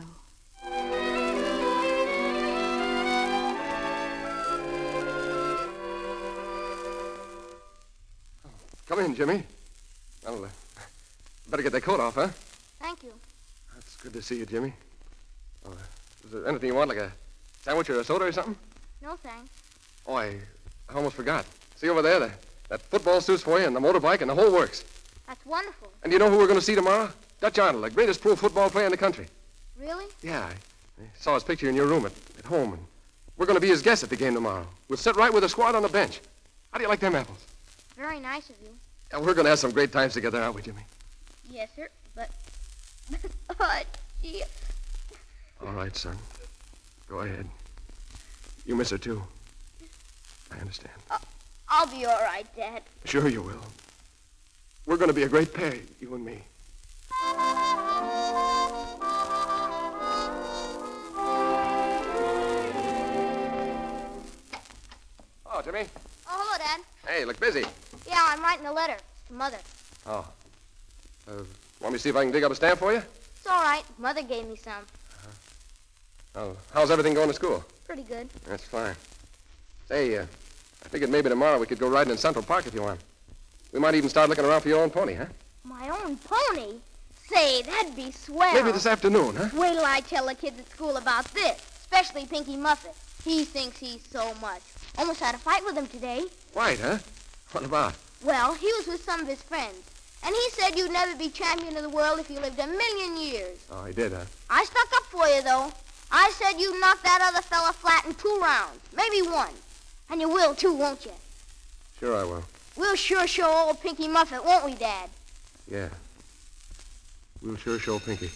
Come in, Jimmy. Well, uh, better get that coat off, huh? Thank you. It's good to see you, Jimmy. Oh, uh, is there anything you want, like a sandwich or a soda or something? No, thanks. Oh, I, I almost forgot. See over there, the, that football suit's for you and the motorbike and the whole works. That's wonderful. And you know who we're going to see tomorrow? Dutch Arnold, the greatest pro football player in the country. Really? Yeah, I, I saw his picture in your room at, at home, and we're going to be his guests at the game tomorrow. We'll sit right with the squad on the bench. How do you like them apples? Very nice of you. Yeah, we're going to have some great times together, aren't we, Jimmy? Yes, sir, but... oh, gee. All right, son. Go ahead. You miss her, too. I understand. Uh, I'll be all right, Dad. Sure you will. We're going to be a great pair, you and me. Oh, Jimmy. Oh, hello, Dad. Hey, look busy. Yeah, I'm writing a letter to Mother. Oh. Uh, want me to see if I can dig up a stamp for you? It's all right. Mother gave me some. Oh, how's everything going at school? Pretty good. That's fine. Say, uh, I figured maybe tomorrow we could go riding in Central Park if you want. We might even start looking around for your own pony, huh? My own pony? Say, that'd be swell. Maybe this afternoon, huh? Wait till I tell the kids at school about this, especially Pinky Muffet. He thinks he's so much. Almost had a fight with him today. White, huh? What about? Well, he was with some of his friends, and he said you'd never be champion of the world if you lived a million years. Oh, he did, huh? I stuck up for you, though. I said you'd knock that other fella flat in two rounds, maybe one. And you will, too, won't you? Sure I will. We'll sure show old Pinky Muffet, won't we, Dad? Yeah. We'll sure show Pinky.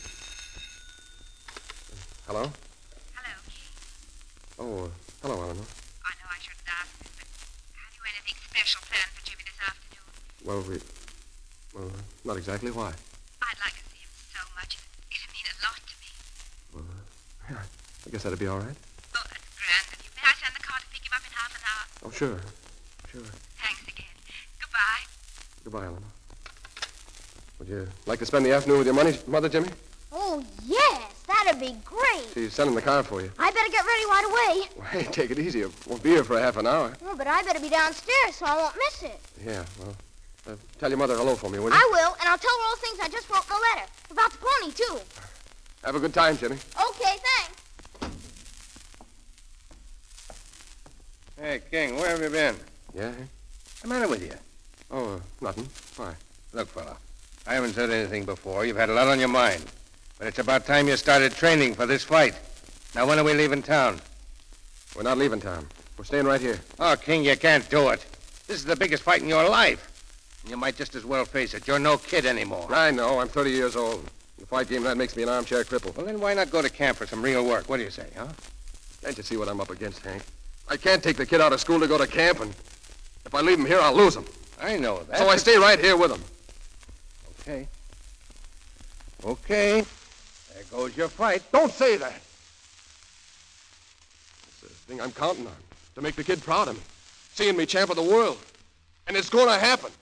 Hello? Hello, King. Oh, uh, hello, Eleanor. I know I shouldn't ask this, but have you anything special planned for Jimmy this afternoon? Well, we... Well, not exactly. Why? I'd like to see him so much. It'd mean a lot to me. Well, uh, yeah, I guess that'd be all right. Oh, that's grand of you. May I send the car to pick him up in half an hour? Oh, sure. Sure. Thanks again. Goodbye. Goodbye, Eleanor. Would you like to spend the afternoon with your money, mother, Jimmy? Oh, yes. That'd be great. She's sending the car for you. I better get ready right away. Well, hey, take it easy. It won't be here for a half an hour. Oh, but I better be downstairs so I won't miss it. Yeah, well, uh, tell your mother hello for me, will you? I will, and I'll tell her all the things I just wrote in the letter. About the pony, too. Have a good time, Jimmy. Okay, thanks. Hey, King, where have you been? Yeah? What's the matter with you? Oh, uh, nothing. Why? Look, fella, I haven't said anything before. You've had a lot on your mind. But it's about time you started training for this fight. Now, when are we leaving town? We're not leaving town. We're staying right here. Oh, King, you can't do it. This is the biggest fight in your life. You might just as well face it. You're no kid anymore. I know. I'm thirty years old. The fight game, that makes me an armchair cripple. Well, then why not go to camp for some real work? What do you say, huh? Can't you see what I'm up against, Hank? I can't take the kid out of school to go to camp, and if I leave him here, I'll lose him. I know that. So I stay right here with him. Okay. Okay. There goes your fight. Don't say that. thing I'm counting on, to make the kid proud of me, seeing me champ of the world. And it's going to happen.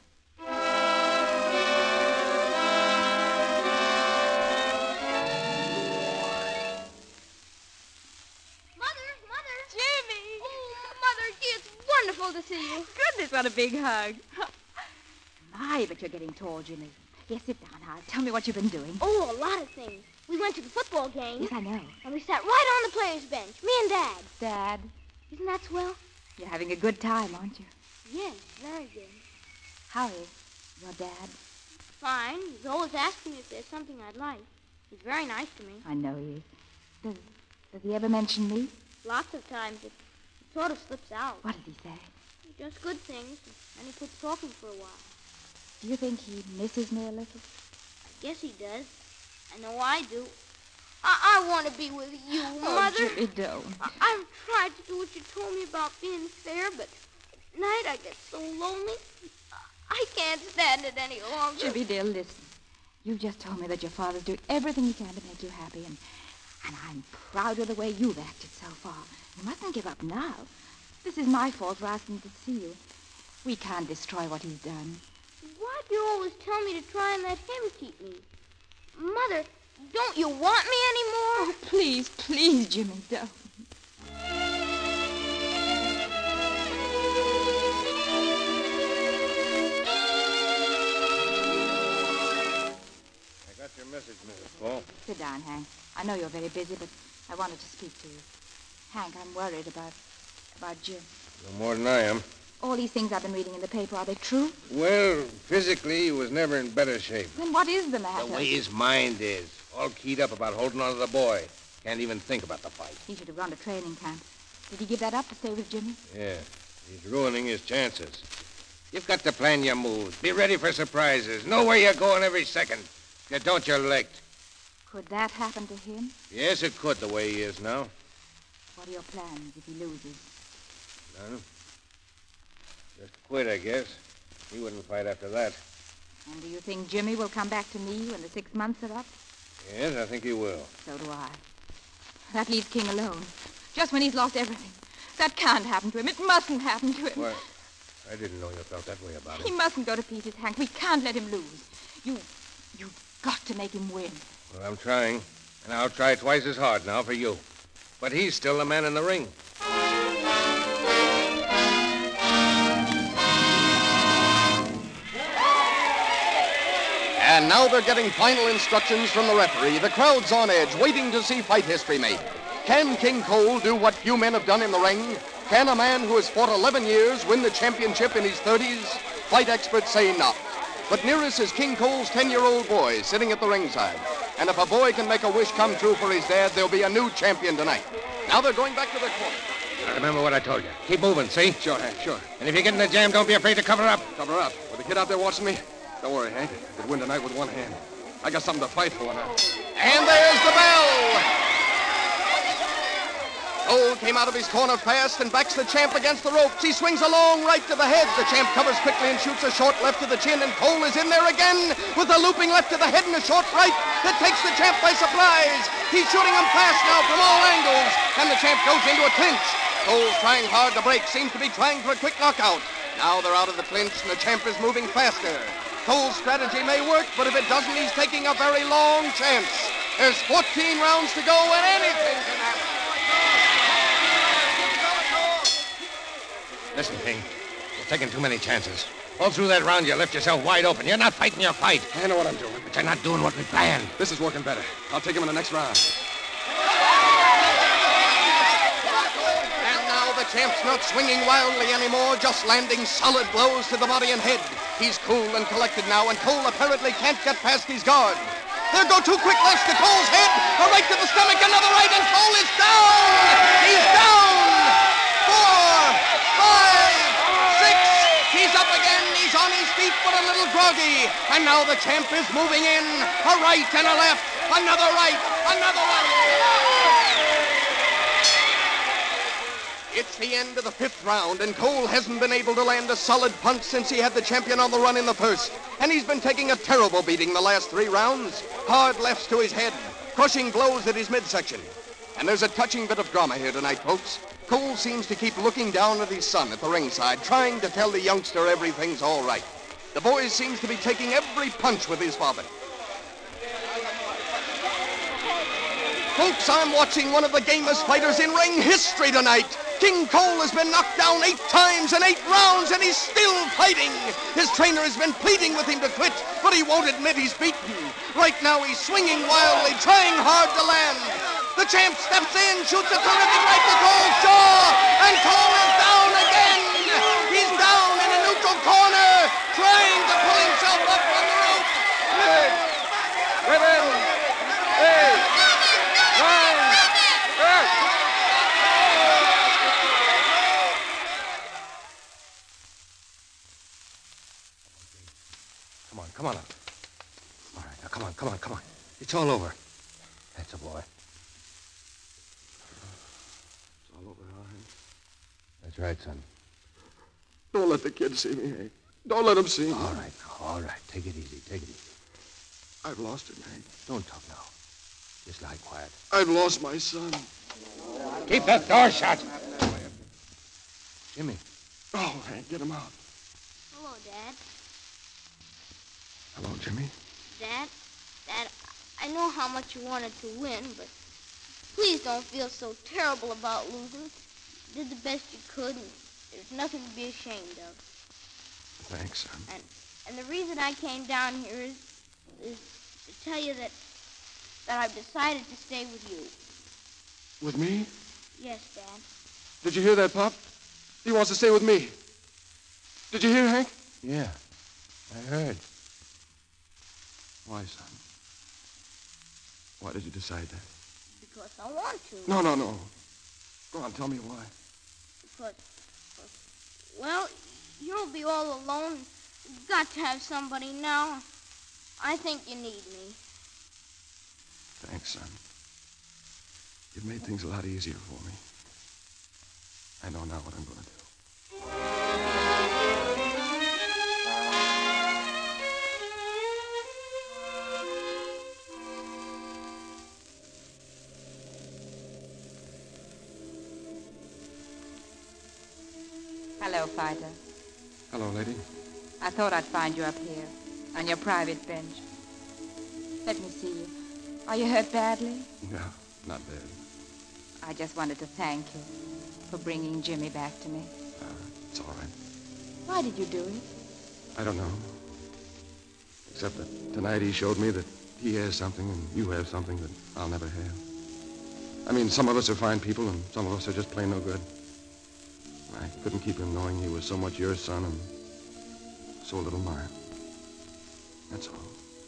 To see you. Goodness, what a big hug. My, but you're getting tall, Jimmy. Yes, sit down, Hal. Tell me what you've been doing. Oh, a lot of things. We went to the football game. Yes, I know. And we sat right on the players' bench, me and Dad. Dad? Isn't that swell? You're having a good time, aren't you? Yes, very good. How is your dad? Fine. He's always asking me if there's something I'd like. He's very nice to me. I know he is. Does, does he ever mention me? Lots of times. It, it sort of slips out. What did he say? Just good things, and he quits talking for a while. Do you think he misses me a little? I guess he does. I know I do. I, I want to be with you, oh, Mother. Jimmy, don't. I, I've tried to do what you told me about being fair, but at night I get so lonely. I can't stand it any longer. Jimmy, dear, listen. You just told me that your father's doing everything he can to make you happy, and, and I'm proud of the way you've acted so far. You mustn't give up now. This is my fault for asking to see you. We can't destroy what he's done. Why do you always tell me to try and let him keep me? Mother, don't you want me anymore? Oh, please, please, Jimmy, don't. I got your message, Missus Cole. Sit down, Hank. I know you're very busy, but I wanted to speak to you. Hank, I'm worried about... about Jim. No more than I am. All these things I've been reading in the paper, are they true? Well, physically, he was never in better shape. Then what is the matter? The way his mind is. All keyed up about holding on to the boy. Can't even think about the fight. He should have gone to training camp. Did he give that up to stay with Jimmy? Yeah. He's ruining his chances. You've got to plan your moves. Be ready for surprises. Know where you're going every second. If you don't, you're licked. Could that happen to him? Yes, it could, the way he is now. What are your plans if he loses? None. Just quit, I guess. He wouldn't fight after that. And do you think Jimmy will come back to me when the six months are up? Yes, I think he will. So do I. That leaves King alone. Just when he's lost everything. That can't happen to him. It mustn't happen to him. Well, I didn't know you felt that way about He him. mustn't go to pieces, Hank. We can't let him lose. You, you've got to make him win. Well, I'm trying. And I'll try twice as hard now for you. But he's still the man in the ring. And now they're getting final instructions from the referee. The crowd's on edge, waiting to see fight history made. Can King Cole do what few men have done in the ring? Can a man who has fought eleven years win the championship in his thirties? Fight experts say not. But nearest is King Cole's ten-year-old boy sitting at the ringside. And if a boy can make a wish come true for his dad, there'll be a new champion tonight. Now they're going back to their corner. Now remember what I told you. Keep moving, see? Sure, Hank, sure. And if you get in a jam, don't be afraid to cover up. Cover up. With the kid out there watching me? Don't worry, Hank. I could win tonight with one hand. I got something to fight for now. And there's the bell! Cole came out of his corner fast and backs the champ against the ropes. He swings a long right to the head. The champ covers quickly and shoots a short left to the chin, and Cole is in there again with a looping left to the head and a short right that takes the champ by surprise. He's shooting him fast now from all angles, and the champ goes into a clinch. Cole's trying hard to break, seems to be trying for a quick knockout. Now they're out of the clinch, and the champ is moving faster. Cole's strategy may work, but if it doesn't, he's taking a very long chance. There's fourteen rounds to go, and anything can happen. Listen, King. You're taking too many chances. All through that round, you left yourself wide open. You're not fighting your fight. I know what I'm doing. But you're not doing what we planned. This is working better. I'll take him in the next round. And now the champ's not swinging wildly anymore, just landing solid blows to the body and head. He's cool and collected now, and Cole apparently can't get past his guard. There go two quick lefts to Cole's head, a right to the stomach, another right, and Cole is down! He's down! Four, five, six, he's up again, he's on his feet but a little groggy. And now the champ is moving in, a right and a left, another right, another right. It's the end of the fifth round, and Cole hasn't been able to land a solid punch since he had the champion on the run in the first. And he's been taking a terrible beating the last three rounds. Hard lefts to his head, crushing blows at his midsection. And there's a touching bit of drama here tonight, folks. Cole seems to keep looking down at his son at the ringside, trying to tell the youngster everything's all right. The boy seems to be taking every punch with his father. Folks, I'm watching one of the gamest fighters in ring history tonight. King Cole has been knocked down eight times in eight rounds, and he's still fighting. His trainer has been pleading with him to quit, but he won't admit he's beaten. Right now, he's swinging wildly, trying hard to land. The champ steps in, shoots a terrific right to Cole's jaw, and Cole is down again. He's down in a neutral corner, trying to pull himself up from the rope. Hey! Women! Hey! Nine! Eight! Come on, come on up. All right, now come on, come on, come on. It's all over. That's a boy. It's all over, all right. That's right, son. Don't let the kid see me, Hank. Don't let him see me. All right, now, all right. Take it easy, take it easy. I've lost him, Hank. Don't talk now. Just lie quiet. I've lost my son. Keep that door shut. Jimmy. Oh, Hank, get him out. Hello, Dad. Hello, Jimmy. Dad, Dad, I know how much you wanted to win, but please don't feel so terrible about losing. You did the best you could, and there's nothing to be ashamed of. Thanks, son. And and the reason I came down here is is to tell you that that I've decided to stay with you. With me? Yes, Dad. Did you hear that, Pop? He wants to stay with me. Did you hear, Hank? Yeah, I heard. Why, son? Why did you decide that? Because I want to. No, no, no. Go on, tell me why. Because, well, you'll be all alone. You've got to have somebody now. I think you need me. Thanks, son. You've made things a lot easier for me. I know now what I'm going to do. Hello, Fighter. Hello, lady. I thought I'd find you up here, on your private bench. Let me see you. Are you hurt badly? No, not bad. I just wanted to thank you for bringing Jimmy back to me. Uh, it's all right. Why did you do it? I don't know. Except that tonight he showed me that he has something and you have something that I'll never have. I mean, some of us are fine people and some of us are just plain no good. I couldn't keep him knowing he was so much your son and so little mine. That's all.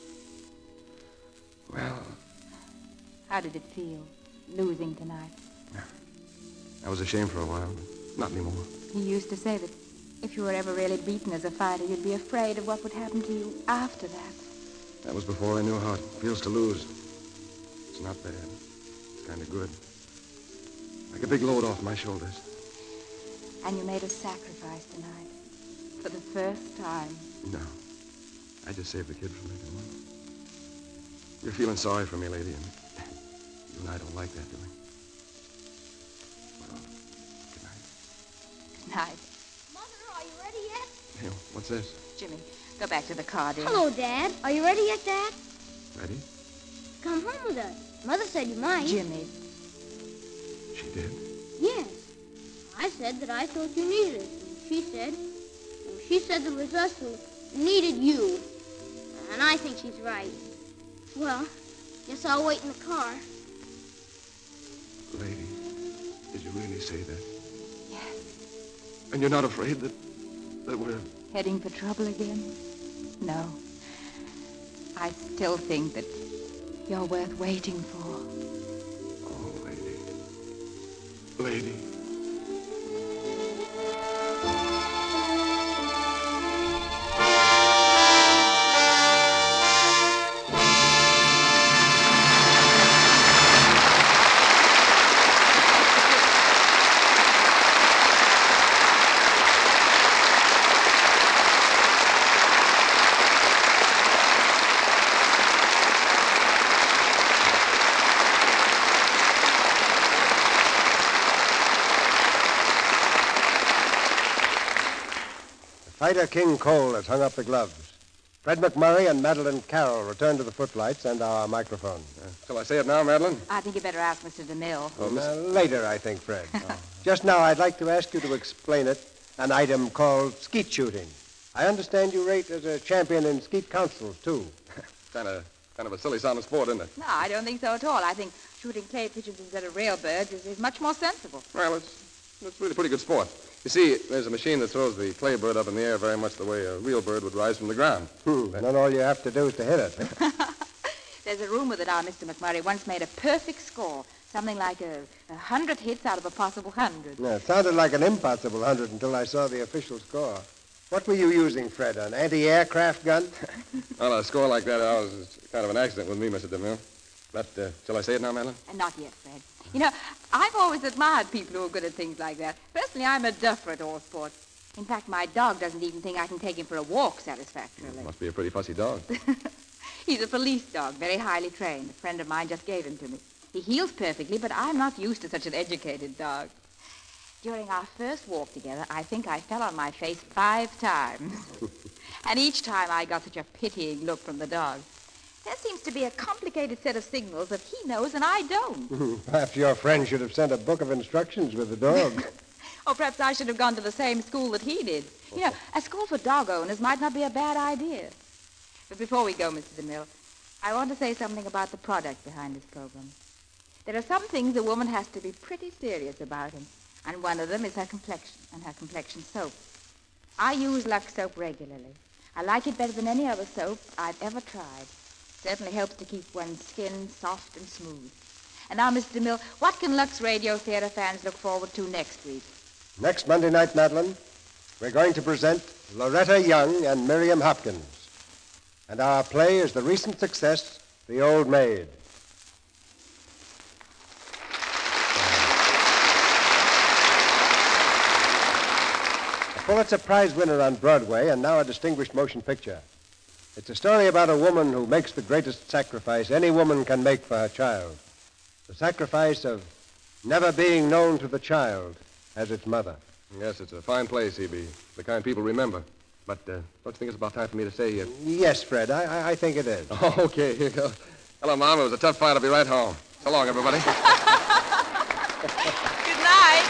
Well, How did it feel, losing tonight? I was ashamed for a while, but not anymore. He used to say that if you were ever really beaten as a fighter, you'd be afraid of what would happen to you after that. That was before I knew how it feels to lose. It's not bad. It's kind of good. Like a big load off my shoulders. And you made a sacrifice tonight. For the first time. No. I just saved the kid from making one. You're feeling sorry for me, lady, and you and I don't like that, do we? Well, good night. Good night. Mother, are you ready yet? Hey, what's this? Jimmy, go back to the car, dear. Hello, Dad. Are you ready yet, Dad? Ready? Come home with us. Mother said you might. Jimmy. She did? Yes. I said that I thought you needed us. And she said, well, she said that it was us who needed you. And I think she's right. Well, guess I'll wait in the car. Lady, did you really say that? Yes. And you're not afraid that, that we're... Heading for trouble again? No. I still think that you're worth waiting for. Oh, lady. Lady. Fighter King Cole has hung up the gloves. Fred McMurray and Madeline Carroll return to the footlights and our microphone. Uh, shall I say it now, Madeline? I think you better ask Mister DeMille. Oh, uh, later, I think, Fred. oh. Just now, I'd like to ask you to explain it, an item called skeet shooting. I understand you rate as a champion in skeet councils, too. kind of kind of a silly sounding sport, isn't it? No, I don't think so at all. I think shooting clay pigeons instead of real birds is, is much more sensible. Well, it's, it's really pretty good sport. You see, there's a machine that throws the clay bird up in the air very much the way a real bird would rise from the ground. Hmm. And then all you have to do is to hit it. Huh? There's a rumor that our Mister McMurray once made a perfect score, something like a, a hundred hits out of a possible hundred. Yeah, it sounded like an impossible hundred until I saw the official score. What were you using, Fred, an anti-aircraft gun? Well, a score like that ours is kind of an accident with me, Mister DeMille. But, uh, shall I say it now, Madeline? Uh, not yet, Fred. You know, I've always admired people who are good at things like that. Personally, I'm a duffer at all sports. In fact, my dog doesn't even think I can take him for a walk satisfactorily. Must be a pretty fussy dog. He's a police dog, very highly trained. A friend of mine just gave him to me. He heals perfectly, but I'm not used to such an educated dog. During our first walk together, I think I fell on my face five times. And each time I got such a pitying look from the dog. There seems to be a complicated set of signals that he knows and I don't. Perhaps your friend should have sent a book of instructions with the dog. Or perhaps I should have gone to the same school that he did. You know, a school for dog owners might not be a bad idea. But before we go, Mister DeMille, I want to say something about the product behind this program. There are some things a woman has to be pretty serious about, and, and one of them is her complexion and her complexion soap. I use Lux soap regularly. I like it better than any other soap I've ever tried. It certainly helps to keep one's skin soft and smooth. And now, Mister DeMille, what can Lux Radio Theater fans look forward to next week? Next Monday night, Madeline, we're going to present Loretta Young and Miriam Hopkins. And our play is the recent success, The Old Maid. A Pulitzer Prize winner on Broadway and now a distinguished motion picture. It's a story about a woman who makes the greatest sacrifice any woman can make for her child. The sacrifice of never being known to the child as its mother. Yes, it's a fine play, C B. The kind people remember. But uh, don't you think it's about time for me to say... Uh... Yes, Fred, I, I, I think it is. Oh, okay, here you go. Hello, Mom. It was a tough fight. I'll be right home. So long, everybody. Good night.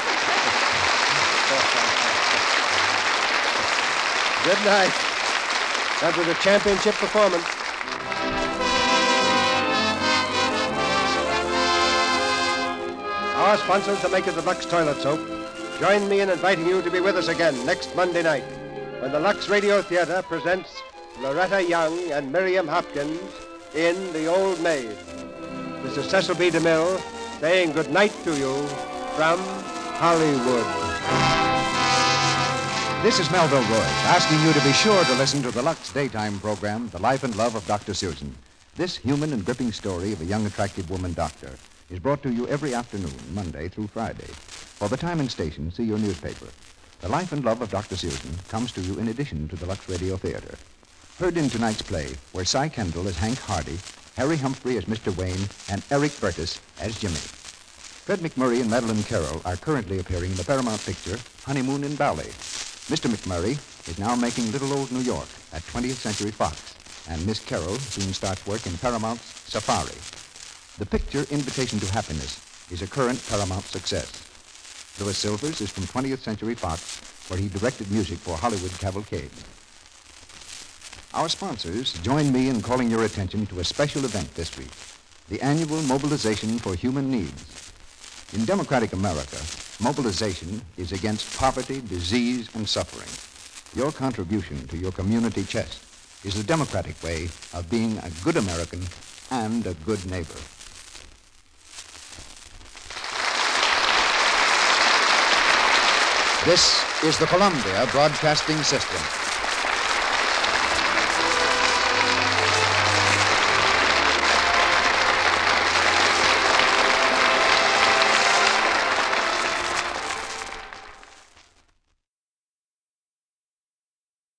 Good night. That was a championship performance. Our sponsors, the makers of Lux Toilet Soap, join me in inviting you to be with us again next Monday night when the Lux Radio Theater presents Loretta Young and Miriam Hopkins in The Old Maid. This is Cecil B. DeMille saying good night to you from Hollywood. This is Melville Roy, asking you to be sure to listen to the Lux daytime program, The Life and Love of Doctor Susan. This human and gripping story of a young, attractive woman doctor is brought to you every afternoon, Monday through Friday. For the time and station, see your newspaper. The Life and Love of Doctor Susan comes to you in addition to the Lux Radio Theater. Heard in tonight's play were Cy Kendall as Hank Hardy, Harry Humphrey as Mister Wayne, and Eric Burtis as Jimmy. Fred McMurray and Madeline Carroll are currently appearing in the Paramount picture Honeymoon in Bali. Mister McMurray is now making Little Old New York at twentieth Century Fox, and Miss Carroll soon starts work in Paramount's Safari. The picture Invitation to Happiness is a current Paramount success. Louis Silvers is from twentieth Century Fox, where he directed music for Hollywood Cavalcade. Our sponsors join me in calling your attention to a special event this week, the annual Mobilization for Human Needs. In democratic America, mobilization is against poverty, disease, and suffering. Your contribution to your community chest is the democratic way of being a good American and a good neighbor. This is the Columbia Broadcasting System.